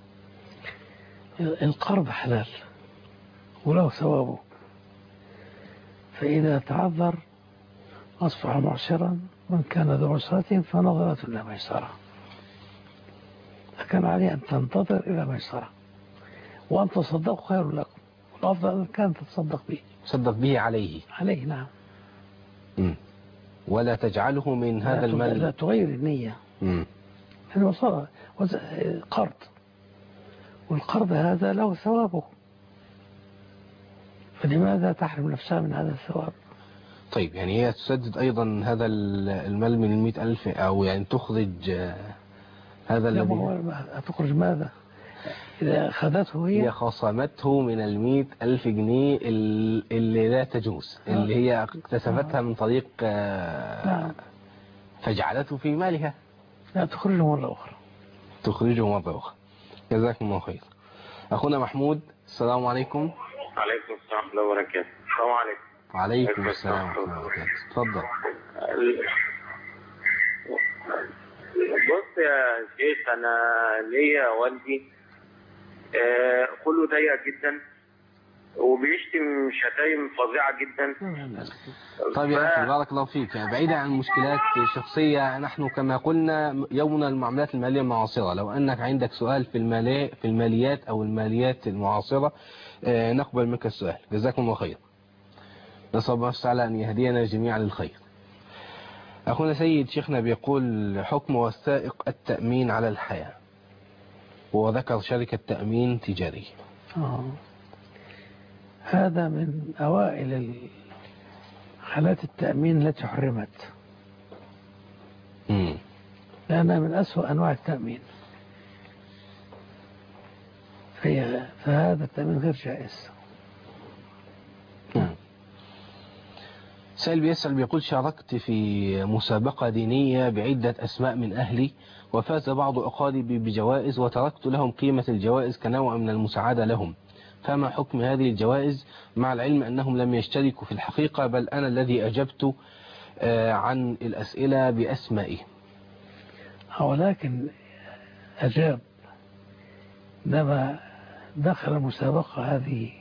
S3: القرض حلال وله ثوابه، فإذا تعذر أصبح معسرا، وإن كان ذو عسرة فنظرة إلى ميسرة، فكان عليه أن تنتظر إلى ميسرة، وأن تصدقوا خير لكم، والأفضل أن كان تتصدق به.
S2: تصدق به عليه.
S3: نعم.
S2: ولا تجعله من هذا المال.
S3: لا تغير النية. لأنه صار قرض، والقرض هذا له ثوابه، فلماذا تحرم نفسها من هذا الثواب؟
S2: طيب يعني هي تسدد أيضا هذا المال من 100,000، أو يعني تخرج هذا الذي
S3: تخرج ماذا؟ إذا أخذته هي
S2: خصمته من 100,000 جنيه اللي لا تجوز، اللي هي اكتسبتها من طريق فجعلته في مالها.
S3: لا، تخرجه مرة أخرى.
S2: جزاكم الله خير. أخونا محمود، السلام عليكم.
S13: عليكم السلام ورحمة الله وبركاته. السلام عليكم.
S2: وعليكم السلام ورحمة الله وبركاته. تفضل.
S13: بص يا شيخ، أنا ليا والدي خلقه ضيق جدا وبيشتم شتايم فظيعة جدا.
S2: طيب يا أخي بارك الله فيك، يعني بعيدا عن مشكلات شخصية، نحن كما قلنا يومنا المعاملات المالية المعاصرة، لو أنك عندك سؤال في الماليات أو الماليات المعاصرة نقبل منك السؤال. جزاكم الله خير، نسأل الله تعالى أن يهدينا جميعا للخير. أخونا سيد شيخنا بيقول حكم وثائق التأمين على الحياة، وذكر شركة تأمين تجاري.
S3: هذا من أوائل حالات التأمين التي حرمت، لأنها من أسوأ أنواع التأمين، فهذا التأمين غير جائز.
S2: سائل بيسأل بيقول شاركت في مسابقة دينية بعدة أسماء من أهلي، وفاز بعض أقاربي بجوائز، وتركت لهم قيمة الجوائز كنوع من المساعدة لهم، فما حكم هذه الجوائز مع العلم أنهم لم يشتركوا في الحقيقة، بل أنا الذي أجبت عن الأسئلة بأسمائهم؟
S3: ولكن أجاب، إنما دخل المسابقة هذه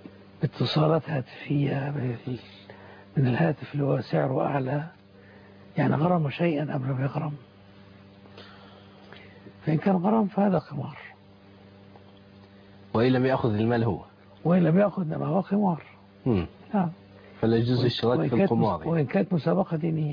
S3: باتصالات هاتفية من الهاتف اللي هو سعره أعلى، يعني غرم شيئا قبل ما يغرم، فإن كان غرم فهذا قمار،
S2: وإن لم يأخذ المال هو،
S3: وإن لم يأخذ ما هو قمار. نعم.
S2: فلا يجوز الاشتراك في القمار،
S3: وإن كانت مسابقة دينية.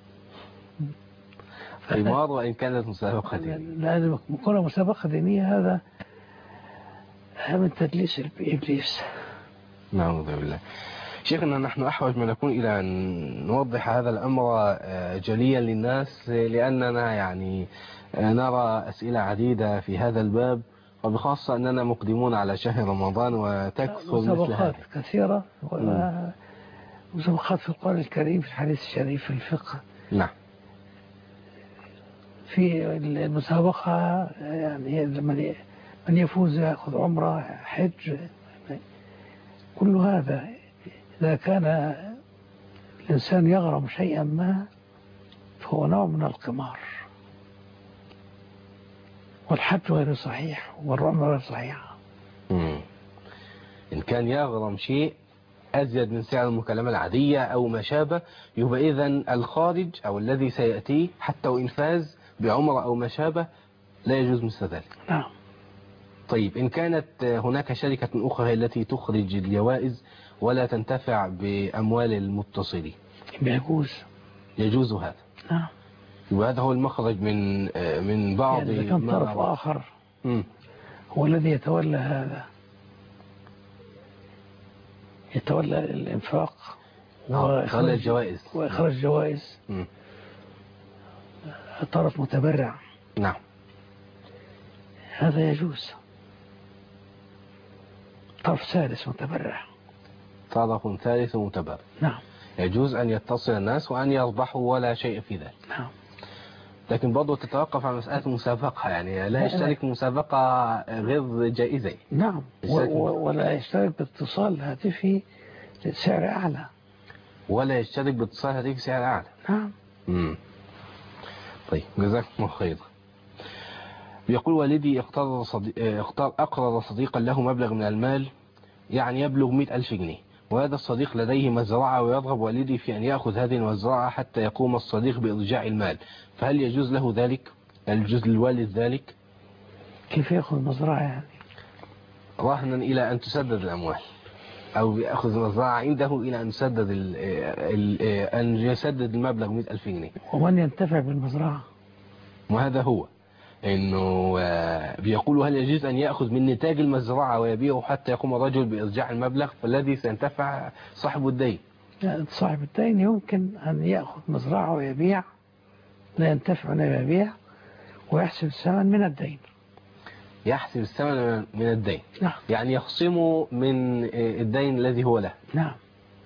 S2: قمار وإن كانت مسابقة دينية.
S3: لازم كل مسابقة دينية، هذا من تدليس إبليس.
S2: نعوذ بالله. شيخنا، نحن أحوج ما نكون إلى أن نوضح هذا الأمر جليا للناس، لأننا يعني نرى أسئلة عديدة في هذا الباب، وبخاصة أننا مقدمون على شهر رمضان وتكثر مثل هذا
S3: كثيرة، مسابقات في القرآن الكريم، في الحديث الشريف، في الفقه.
S2: نعم.
S3: في المسابقة يعني من يفوز يأخذ عمرة، حج، كل هذا إذا كان الإنسان يغرم شيئا ما فهو نوع من القمار، والحج غير صحيح والعمرة غير صحيحة.
S2: إن كان يغرم شيء أزيد من سعر المكالمة العادية أو ما شابه، يبقى إذن الخارج أو الذي سيأتيه حتى وإن فاز بعمرة أو ما شابه لا يجوز مثل ذلك.
S3: نعم.
S2: طيب، إن كانت هناك شركة أخرى التي تخرج الجوائز ولا تنتفع بأموال المتصلين، يجوز هذا.
S3: نعم.
S2: وهذا هو المخرج من بعض،
S3: يعني كان طرف آخر هو الذي يتولى هذا، يتولى الإنفاق
S2: وإخراج الجوائز
S3: وإخراج الجوائز، طرف متبرع.
S2: نعم.
S3: هذا يجوز. طرف ثالث متبرع.
S2: طرف ثالث متبرع.
S3: نعم.
S2: يجوز أن يتصل الناس وأن يربحوا ولا شيء في ذلك.
S3: نعم.
S2: لكن برضو تتوقف على مسألة المسابقة، يعني لا يشترك مسابقة غير جائزة.
S3: نعم. ولا يشترك باتصال هاتفي لسعر أعلى.
S2: ولا يشترك باتصال هاتفي سعر أعلى.
S3: نعم.
S2: طيب، جزاكم الله خيرا. يقول والدي أقرض صديقا له مبلغ من المال، يعني يبلغ 100,000 جنيه، وهذا الصديق لديه مزرعة، ويرغب والدي في أن يأخذ هذه المزرعة حتى يقوم الصديق بإرجاع المال، فهل يجوز له ذلك؟ هل يجوز للوالد ذلك؟
S3: كيف يأخذ مزرعة يعني؟
S2: رهنا إلى أن تسدد الأموال، أو يأخذ مزرعة عنده إلى أن يسدد المبلغ 100,000 جنيه.
S3: ومن ينتفع بالمزرعة؟
S2: وهذا هو إنه بيقول هل يجوز أن يأخذ من نتاج المزرعة ويبيعه حتى يقوم الرجل بإرجاع المبلغ، فالذي سينتفع صاحب الدين.
S3: صاحب الدين يمكن أن يأخذ مزرعة ويبيع، لا ينتفع ولا يبيع، ويحسب الثمن من الدين.
S2: يحسب الثمن من الدين.
S3: نعم.
S2: يعني يخصمه من الدين الذي هو له.
S3: نعم.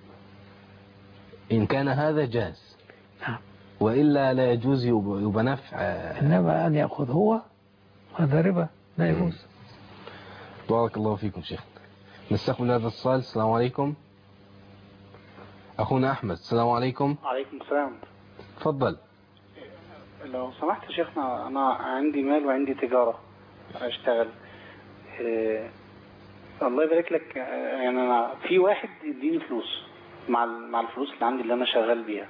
S2: إن كان هذا جاز.
S3: نعم.
S2: وإلا لا يجوز، يبقى نفع.
S3: إنما أن يأخذ هو هذا ربا، لا يجوز.
S2: بارك الله فيكم شيخ. نستقبل هذا السؤال. السلام عليكم. أخونا أحمد. السلام عليكم.
S14: عليكم السلام.
S2: تفضل.
S14: لو سمحت يا شيخنا، أنا عندي مال وعندي تجارة أشتغل. الله يبارك لك. يعني أنا في واحد يديني فلوس مع الفلوس اللي عندي اللي أنا شغال بيها.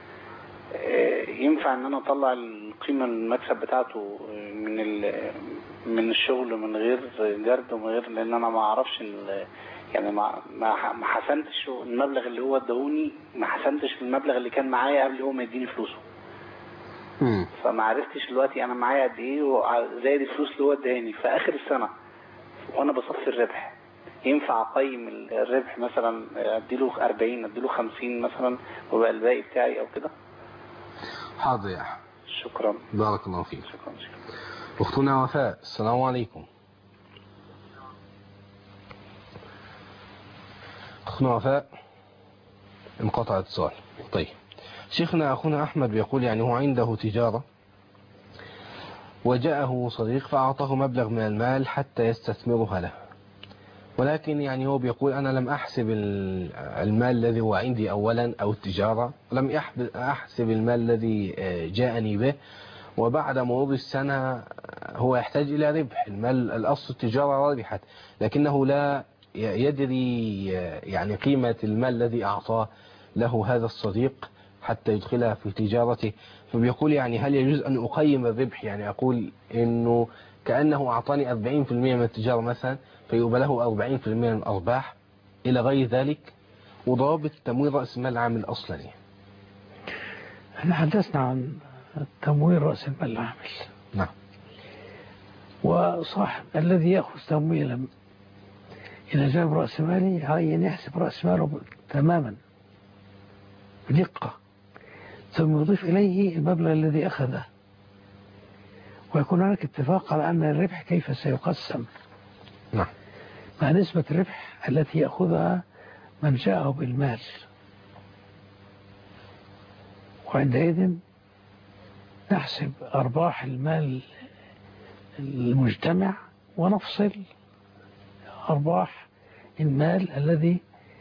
S14: ينفع ان انا اطلع القيمة المكسب بتاعته من الشغل من غير جرد ومن غير، لان انا ما اعرفش يعني ما حسنتش المبلغ اللي هو اداهوني، ما حسنتش المبلغ اللي كان معايا قبل هو ما يديني فلوسه. فما عرفتش دلوقتي انا معايا قد ايه زائد الفلوس اللي هو اداني في اخر السنة وانا بصفي الربح. ينفع اقيم الربح مثلا اديله 40 اديله 50 مثلا ويبقى الباقي بتاعي او كده؟
S2: حاضر يا أحمد.
S14: شكرا.
S2: بارك الله فيك.
S14: شكرا.
S2: أختنا وفاء. السلام عليكم. أختنا وفاء انقطع الاتصال. طيب شيخنا، أخونا أحمد بيقول يعني هو عنده تجارة وجاءه صديق فأعطاه مبلغ من المال حتى يستثمرها له، ولكن يعني هو بيقول أنا لم أحسب المال الذي هو عندي أولا أو التجارة، لم أحسب المال الذي جاءني به، وبعد مرور السنة هو يحتاج إلى ربح. المال الأصل التجارة ربحت، لكنه لا يدري يعني قيمة المال الذي أعطاه له هذا الصديق، حتى يدخلها في تجارته. فبيقول يعني هل يجوز أن أقيم الربح، يعني أقول إنه كأنه أعطاني 40% من التجارة مثلا فيبقى له 40% من الأرباح إلى غير ذلك، وضوابط تمويل رأس المال العامل أصلا يعني.
S3: احنا حدثنا عن تمويل رأس المال العامل.
S2: نعم.
S3: وصاحب الذي يأخذ تمويلا إلى جانب رأس ماله عليه أن يحسب رأس ماله تماما بدقة، ثم يضيف إليه المبلغ الذي أخذه، ويكون هناك اتفاق على أن الربح كيف سيقسم.
S2: نعم.
S3: مع نسبة الربح التي يأخذها من جاءه بالمال، وعندئذ نحسب أرباح المال المجتمع ونفصل أرباح المال الذي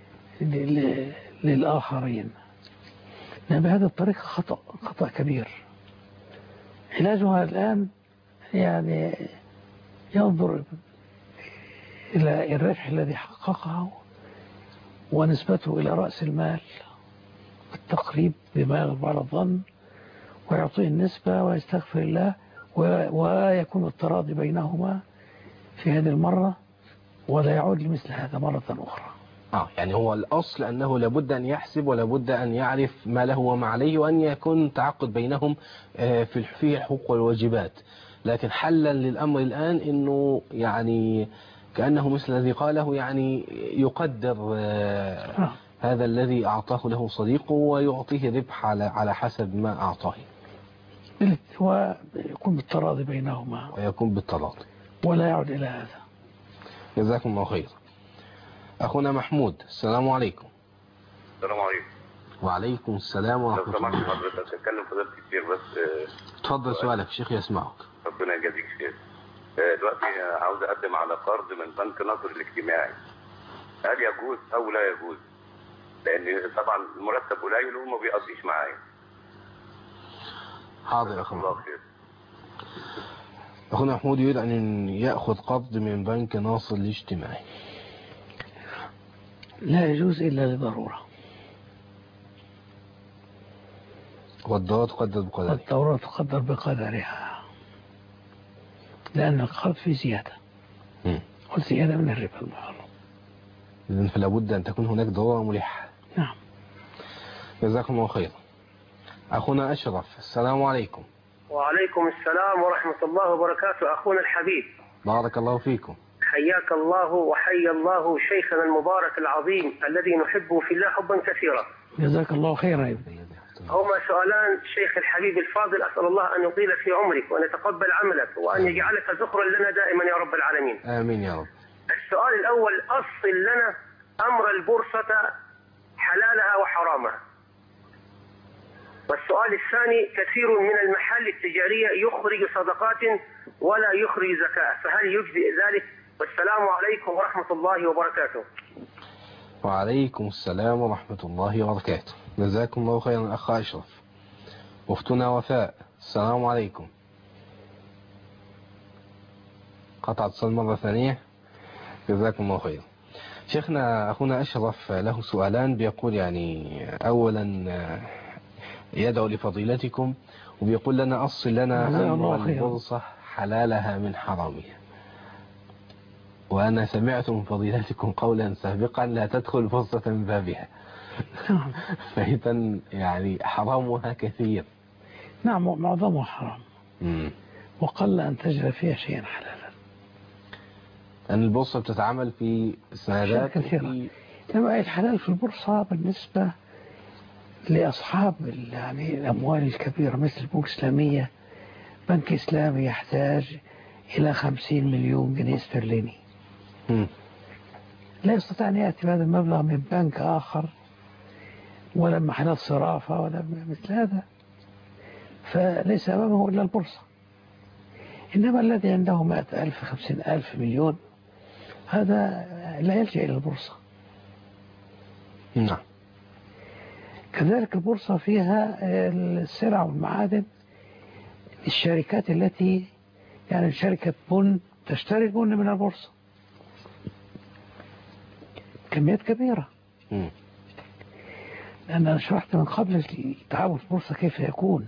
S3: للآخرين. بهذه الطريقة خطأ كبير. علاجها الآن يعني ينظر إلى الربح الذي حققه ونسبته إلى رأس المال بالتقريب بما يغلب على الظن، ويعطيه النسبة ويستغفر الله، ويكون التراضي بينهما في هذه المرة، ولا يعود لمثل هذا مرة أخرى.
S2: يعني هو الأصل أنه لابد أن يحسب ولابد أن يعرف ما له وما عليه، وأن يكون تعاقد بينهم في الحقوق والواجبات. لكن حلا للأمر الآن أنه يعني كأنه مثل الذي قاله، يعني يقدر هذا الذي أعطاه له صديقه ويعطيه ربح على حسب ما أعطاه،
S3: ويكون بالتراضي بينهما،
S2: ويكون بالتراضي
S3: ولا يعود إلى هذا.
S2: جزاكم الله خير. أخونا محمود، السلام عليكم.
S15: السلام عليكم.
S2: وعليكم السلام ورحمة الله.
S15: لو سمحت حضرتك اتكلم فضلت كتير بس.
S2: اتفضل سؤالك الشيخ يسمعك.
S15: ربنا يجازيك خير. دلوقتي عاوز اقدم على قرض من بنك نصر الاجتماعي، هل يجوز او لا يجوز؟ لان طبعا المرتب قليل وما بيقضيش معايا.
S2: حاضر يا اخونا. اخونا محمود يريد ان ياخذ قرض من بنك ناصر الاجتماعي.
S3: لا يجوز الا لضروره.
S2: والضرورة تقدر بقدرها.
S3: والضرورة تقدر بقدرها، لأن القرض فيه زيادة، والزيادة من الربا المحرم.
S2: إذن فلا بد أن تكون هناك ضرورة ملحة.
S3: نعم.
S2: جزاكم الله خير. أخونا أشرف، السلام عليكم.
S16: وعليكم السلام ورحمة الله وبركاته. أخونا الحبيب،
S2: بارك الله فيكم.
S16: حياك الله وحيا الله شيخنا المبارك العظيم الذي نحبه في الله حبا كثيرا.
S3: جزاك الله خيرا.
S16: هما سؤالان شيخ الحبيب الفاضل، أسأل الله أن يطيل في عمرك وأن يتقبل عملك وأن يجعلك ذخرا لنا دائما يا رب العالمين.
S2: آمين يا رب.
S16: السؤال الأول، أصل لنا أمر البورصة حلالها وحرامها. والسؤال الثاني، كثير من المحال التجارية يخرج صدقات ولا يخرج زكاة، فهل يجزئ ذلك؟ والسلام عليكم ورحمة الله وبركاته.
S2: وعليكم السلام ورحمة الله وبركاته. جزاكم الله خيرا أخ أشرف. أختنا وفاء، السلام عليكم. قطع اتصال مرة ثانية. جزاكم الله خيرا. شيخنا أخونا أشرف له سؤالان، بيقول يعني أولا يدعو لفضيلتكم وبيقول لنا أصل لنا أمر البورصة حلالها من حرامها، وأنا سمعت من فضيلتكم قولا سابقا لا تدخل فرصة من بابها. فإذا يعني حرامها كثير.
S3: نعم، معظمها حرام. وقل أن تجري فيها شيئا حلالا.
S2: أن البورصة بتتعامل في سندات
S3: كثيرة. إنما الحلال في البورصة بالنسبة لأصحاب يعني الأموال الكبيرة مثل البنوك الإسلامية. بنك إسلامي يحتاج إلى 50 مليون جنيه استرليني. لا يستطيع أن يأتي بهذا المبلغ من بنك آخر ولا محلات صرافة ولا مثل هذا، فليس أمامه إلا البورصة. إنما الذي عنده 100,000 50,000 مليون هذا لا يلجأ إلى البورصة.
S2: نعم.
S3: كذلك البورصة فيها السلع والمعادن. الشركات التي يعني شركة بن تشتري البن من البورصة كميات كبيرة. أنا شرحت من قبل التعامل في البورصة كيف يكون.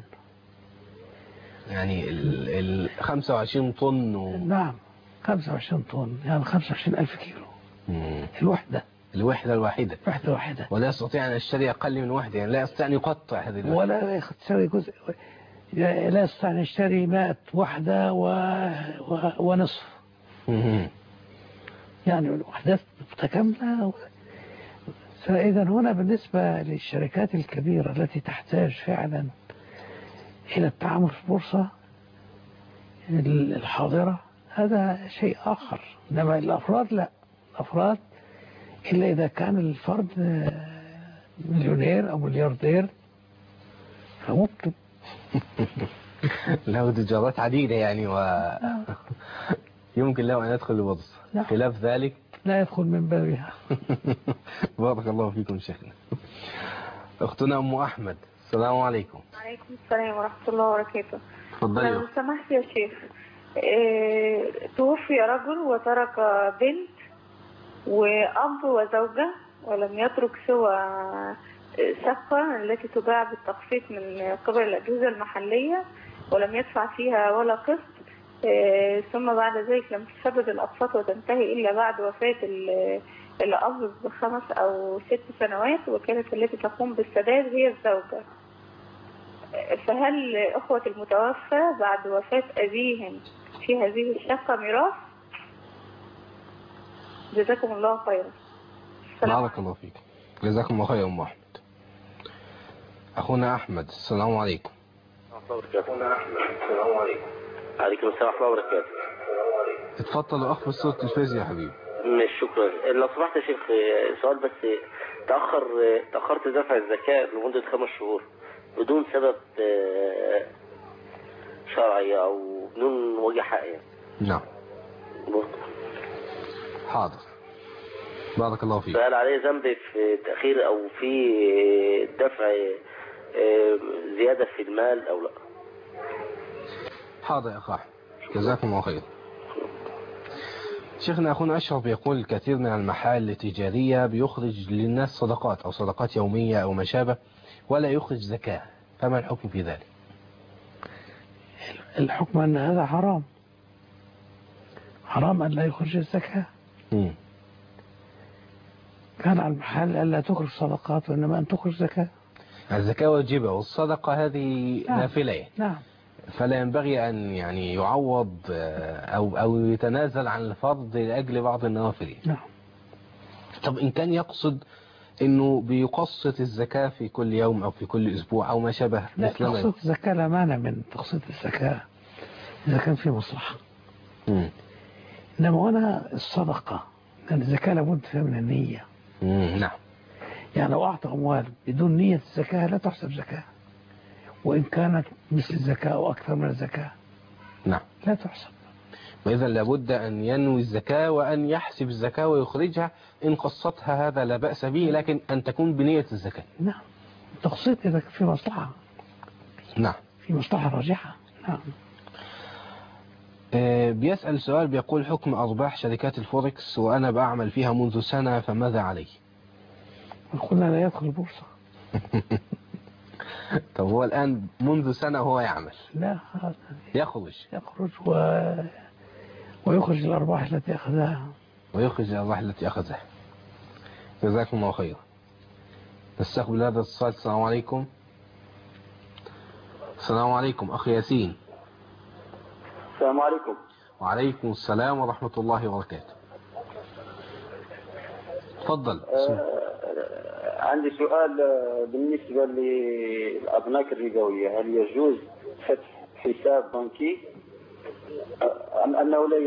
S2: يعني ال 25 طن
S3: نعم 25 طن يعني 25,000 كيلو. الوحدة
S2: الواحدة ولا يستطيع أن يشتري أقل من وحدة، يعني لا يستطيع أن يقطع هذه الوحدة
S3: ولا يشتري جزء، لا يستطيع أن يشتري 100 وحدة ونصف. يعني الوحدات متكاملة. فإذا هنا بالنسبة للشركات الكبيرة التي تحتاج فعلا إلى التعامل في البورصة الحاضرة هذا شيء آخر. إنما الأفراد لا، الأفراد إلا إذا كان الفرد مليونير أو ملياردير فممكن.
S2: له تجارات عديدة يعني يمكن له أن يدخل البورصة. خلاف ذلك
S3: لا يدخل من بابها.
S2: بارك الله فيكم شيخنا. أختنا أم أحمد، السلام عليكم.
S17: وعليكم السلام ورحمة الله وبركاته.
S2: تفضلي.
S17: لو سمحت يا شيخ، توفي رجل وترك بنت وأب وزوجة ولم يترك سوى شقة التي تباع بالتقسيط من قبل الأجهزة المحلية ولم يدفع فيها ولا قسط. ثم بعد ذلك لم تسدد الأقساط وتنتهي إلا بعد وفاة الأب ب5 أو 6 سنوات، وكانت التي تقوم بالسداد هي الزوجة. فهل أخوة المتوفى بعد وفاة أبيهم في هذه الشقة ميراث؟ جزاكم الله خيرا.
S2: بارك الله فيك. جزاكم الله خيرا أم أحمد. أخونا أحمد، السلام عليكم.
S18: أخونا أحمد، السلام عليكم. عليكم السلام ورحمة الله وبركاته.
S2: اتفضل أخ بصوت التلفزيون يا حبيبي.
S18: شكرا. لو سمحت يا شيخ سؤال بس، تأخرت دفع الزكاة لمدة 5 شهور بدون سبب شرعي أو بدون وجه حق يعني.
S2: نعم. حاضر. بارك الله فيك.
S18: فهل عليه ذنب في تأخير أو في دفع زيادة في المال أو لا؟
S2: حاضر يا أخ أحمد، جزاكم الله خير. شيخنا أخونا أشرف يقول الكثير من المحال التجارية بيخرج للناس صدقات أو صدقات يومية أو ما شابه ولا يخرج زكاة، فما الحكم في ذلك؟
S3: الحكم أن هذا حرام، حرام أن لا يخرج الزكاة. كان على المحل ألا تخرج صدقات وإنما أن تخرج زكاة.
S2: الزكاة واجبة والصدقة هذه نافلة.
S3: نعم.
S2: فلا ينبغي أن يعني يعوض أو يتنازل عن الفرض لأجل بعض النوافل.
S3: نعم.
S2: طب إن كان يقصد إنه بيقسط الزكاة في كل يوم أو في كل أسبوع أو ما شابه.
S3: لا، تقسيط الزكاة لا مانع من تقسيط الزكاة إذا كان في مصلحة. إنما هنا الصدقة لأن الزكاة لابد فيها من النية.
S2: نعم.
S3: يعني لو أعطى أموال بدون نية الزكاة لا تحسب زكاة، وإن كانت مثل الزكاة أو أكثر من الزكاة.
S2: نعم.
S3: لا تحسب.
S2: وإذا لابد أن ينوي الزكاة وأن يحسب الزكاة ويخرجها. إن قسطها هذا لا بأس به، لكن أن تكون بنية الزكاة.
S3: نعم. التقسيط إذا في مصلحة.
S2: نعم.
S3: في مصلحة راجحة. نعم.
S2: بيسأل سؤال بيقول حكم أرباح شركات الفوركس وأنا بعمل فيها منذ سنة فماذا علي؟
S3: قلنا لا يدخل البورصة.
S2: طب هو الآن منذ سنة هو يعمل؟
S3: لا،
S2: يخرج
S3: ويخرج الأرباح التي أخذها.
S2: جزاكم الله خير. نستقبل هذا الصلاة. السلام عليكم. السلام عليكم أخي ياسين.
S19: السلام عليكم.
S2: وعليكم السلام ورحمة الله وبركاته. تفضل.
S19: عندي سؤال بالنسبة للأبناك الربوية، هل يجوز فتح حساب بنكي أم أنه لا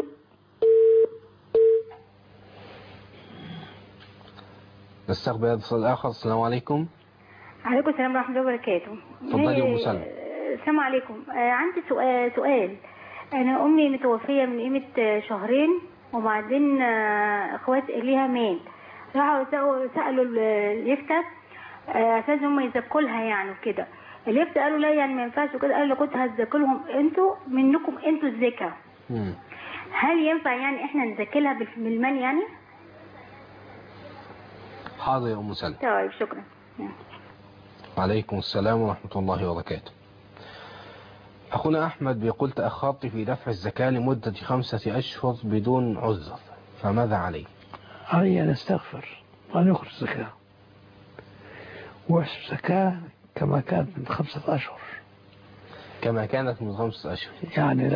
S2: نستقبل هذا السؤال الآخر. السلام عليكم.
S20: عليكم السلام ورحمة الله وبركاته.
S2: تفضلي أم سلمى.
S20: السلام عليكم. عندي سؤال. أنا أمي متوفية من قيمة شهرين، وبعدين أخوات ليها مال، راحوا سألوا اليفتة أساس هم يزكوا لها يعني وكده. اليفتة قالوا لا يعني ما ينفعش وكده، قالوا كنت هتزكوا لهم انتوا منكم انتوا الزكاة. هل ينفع يعني احنا نزكي لها بالمال يعني؟
S2: حاضر يا أم سلمى.
S20: طيب شكرا.
S2: وعليكم السلام ورحمة الله وبركاته. أخونا أحمد بيقول تأخرت في دفع الزكاة لمدة 5 أشهر بدون عذر، فماذا علي؟
S3: علي أن يستغفر وأن يخرج الزكاة ويحسب زكاة كما كانت من 5 أشهر.
S2: كما كانت من 5 أشهر
S3: يعني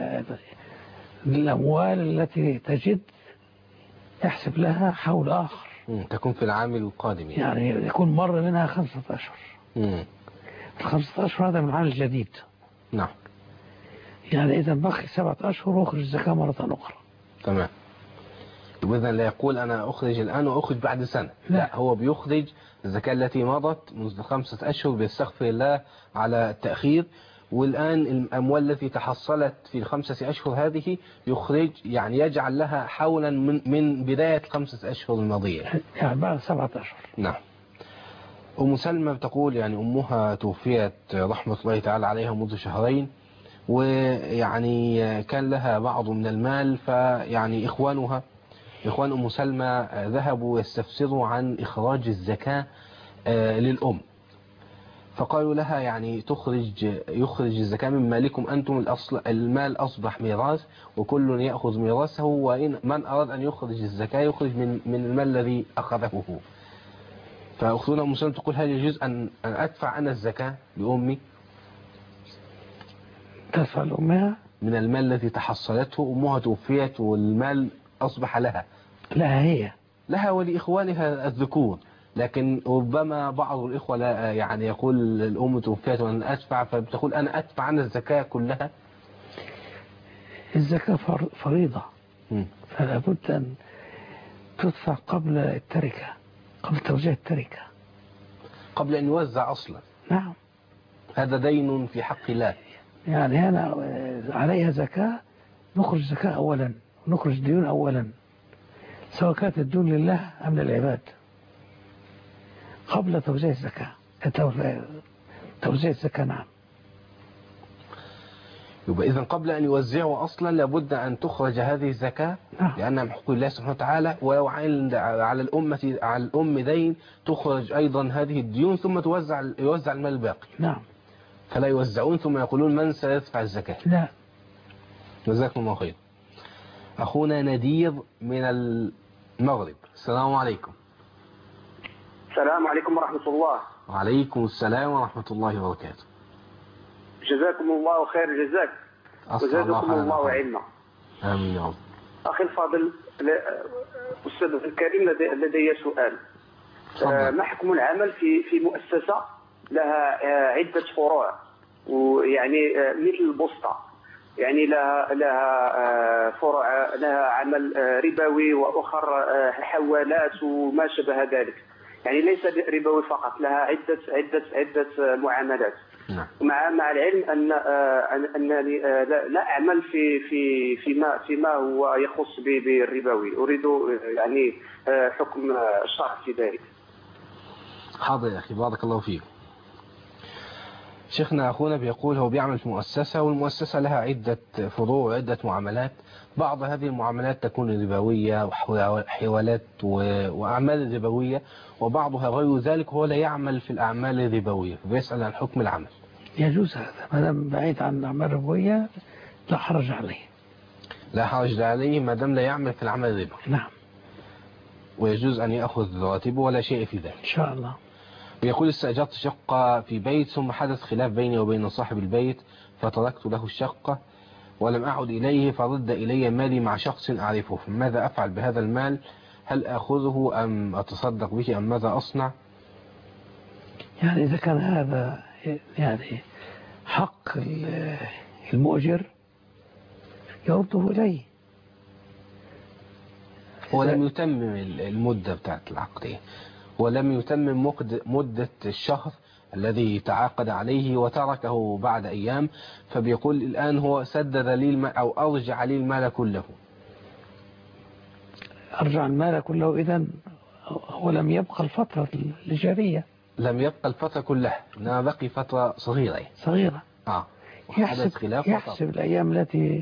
S3: الأموال التي تجد يحسب لها حول آخر،
S2: تكون في العام القادم
S3: يعني يكون مر منها 5 أشهر. 5 أشهر هذا من العام الجديد.
S2: نعم.
S3: يعني إذا بقي 7 أشهر وأخرج الزكاة مرة أخرى.
S2: تمام. إذا لا يقول أنا أخرج الآن وأخرج بعد سنة، لا هو بيخرج الزكاة التي مضت منذ 5 أشهر، بيستغفر الله على التأخير، والآن الأموال التي تحصلت في 5 أشهر هذه يخرج، يعني يجعل لها حولا من بداية 5 أشهر الماضية،
S3: يعني بعد 7 أشهر.
S2: نعم. أم سلمى بتقول يعني أمها توفيت رحمة الله تعالى عليها منذ 2 شهرين، ويعني كان لها بعض من المال، فيعني إخوان أم سلمى ذهبوا يستفسروا عن إخراج الزكاة للأم، فقالوا لها يعني يخرج الزكاة من مالكم أنتم، المال أصبح ميراث وكل يأخذ ميراثه، وإن من أراد أن يخرج الزكاة يخرج من المال الذي أخذه هو. فأختنا أم سلمى تقول هل يجوز أن أدفع أنا الزكاة لأمي؟
S3: تدفع لأمها؟
S2: من المال الذي تحصلته، أمها توفيت والمال أصبح لها.
S3: لها
S2: ولإخوانها الذكور، لكن ربما بعض الإخوة لا يعني يقول الأم توفيت وأنا أدفع، فبتقول أنا أدفع عن الزكاة كلها.
S3: الزكاة فريضة، فلا بد أن تدفع قبل التركة، قبل توزيع التركة،
S2: قبل أن يوزع أصلا.
S3: نعم.
S2: هذا دين في حق الله.
S3: يعني هنا عليها زكاة، نخرج زكاة أولا ونخرج ديون أولا، سواء كانت الديون لله أم للعباد، قبل توزيع الزكاة. توزيع الزكاة نعم.
S2: يبقى إذن قبل أن يوزعوا أصلا لابد أن تخرج هذه الزكاة، لأنها من حقوق الله سبحانه وتعالى، ولو على الأم دين تخرج أيضا هذه الديون ثم يوزع المال الباقي.
S3: نعم.
S2: فلا يوزعون ثم يقولون من سيدفع الزكاة.
S3: لا.
S2: جزاكم الله خير. أخونا ندير من المغرب، السلام عليكم.
S21: السلام عليكم ورحمة الله.
S2: وعليكم السلام ورحمة الله وبركاته.
S21: جزاكم الله خير الجزاء وزادكم الله علما.
S2: آمين يا رب.
S21: أخي الفاضل، أستاذ الكريم، لدي سؤال. ما حكم العمل في مؤسسة لها عدة فروع، ويعني مثل البوسطة، يعني لها فروع، لها عمل ربوي وأخر حوالات وما شابه ذلك، يعني ليس ربوي فقط، لها عدة معاملات. مع العلم أنني لا أعمل فيما هو يخص بالربوي، أريد يعني حكم الشرع في ذلك.
S2: حاضر يا أخي، بارك الله فيك. شيخنا أخونا بيقول هو بيعمل في مؤسسة، والمؤسسة لها عدة فروع وعدة معاملات، بعض هذه المعاملات تكون ربوية وحوالات وأعمال ربوية، وبعضها غير ذلك، هو لا يعمل في الأعمال الربوية، فبيسأل عن حكم العمل.
S3: يجوز هذا ما دام بعيد عن الأعمال الربوية، لا حرج عليه.
S2: لا حرج عليه ما دام لا يعمل في العمل الربوي.
S3: نعم.
S2: ويجوز أن يأخذ راتبه ولا شيء في ذلك.
S3: إن شاء الله.
S2: ويقول استأجرت شقة في بيت، ثم حدث خلاف بيني وبين صاحب البيت، فتركت له الشقة ولم أعد إليه، فرد إلي مالي مع شخص أعرفه، ماذا أفعل بهذا المال؟ هل أخذه أم أتصدق به أم ماذا أصنع؟
S3: يعني إذا كان هذا يعني حق المؤجر يرده إليه.
S2: ولم يتمم المدة بتاعت العقد، ولم يتمم مدة الشهر الذي تعاقد عليه وتركه بعد أيام، فبيقول الآن هو سدد لي المال أو أرجع لي المال كله.
S3: أرجع المال كله، إذن هو لم يبقى الفترة الإيجارية.
S2: لم يبقى الفترة كلها، إنما بقي فترة صغيرة.
S3: يحسب الأيام التي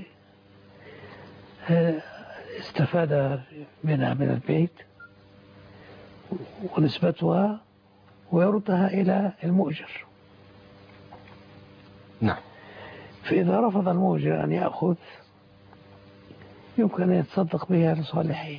S3: استفاد منها من البيت ونسبتها، ويردها إلى المؤجر.
S2: نعم.
S3: فإذا رفض المؤجر أن يأخذ يمكن أن يتصدق بها لصالحه.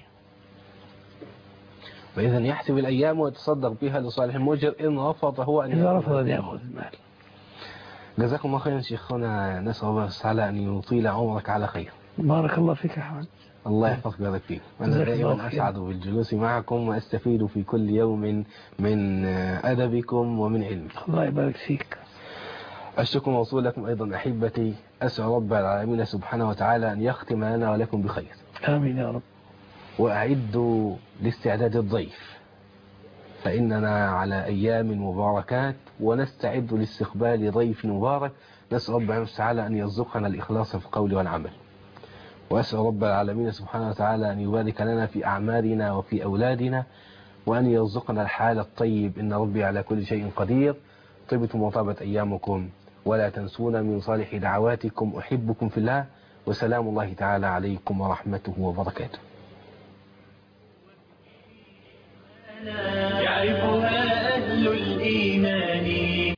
S2: وإذا يحسب الأيام ويتصدق بها لصالح المؤجر إن رفض هو
S3: إذا رفض أن يأخذ المال.
S2: جزاكم الله خيرا شيخنا، نسأل الله تعالى أن يطيل عمرك على خير.
S3: بارك الله فيك يا أحمد.
S2: الله يحفظك ويبارك فيك. أنا دائما أسعد بالجلوس معكم وأستفيد في كل يوم من أدبكم ومن علمكم.
S3: الله يبارك فيك.
S2: الشكر موصول لكم أيضا أحبتي، أسأل رب العالمين سبحانه وتعالى أن يختم لنا ولكم بخير.
S3: آمين يا رب.
S2: وأعدوا لاستعداد الضيف، فإننا على أيام مباركات ونستعد لاستقبال ضيف مبارك. نسأل رب العالمين تعالى أن يرزقنا الإخلاص في القول والعمل، وأسأل رب العالمين سبحانه وتعالى أن يبارك لنا في أعمالنا وفي أولادنا، وأن يرزقنا الحال الطيب، إن ربي على كل شيء قدير. طبتم وطابت أيامكم، ولا تنسونا من صالح دعواتكم. أحبكم في الله، وسلام الله تعالى عليكم ورحمته وبركاته.
S1: يعرفها أهل الإيمان.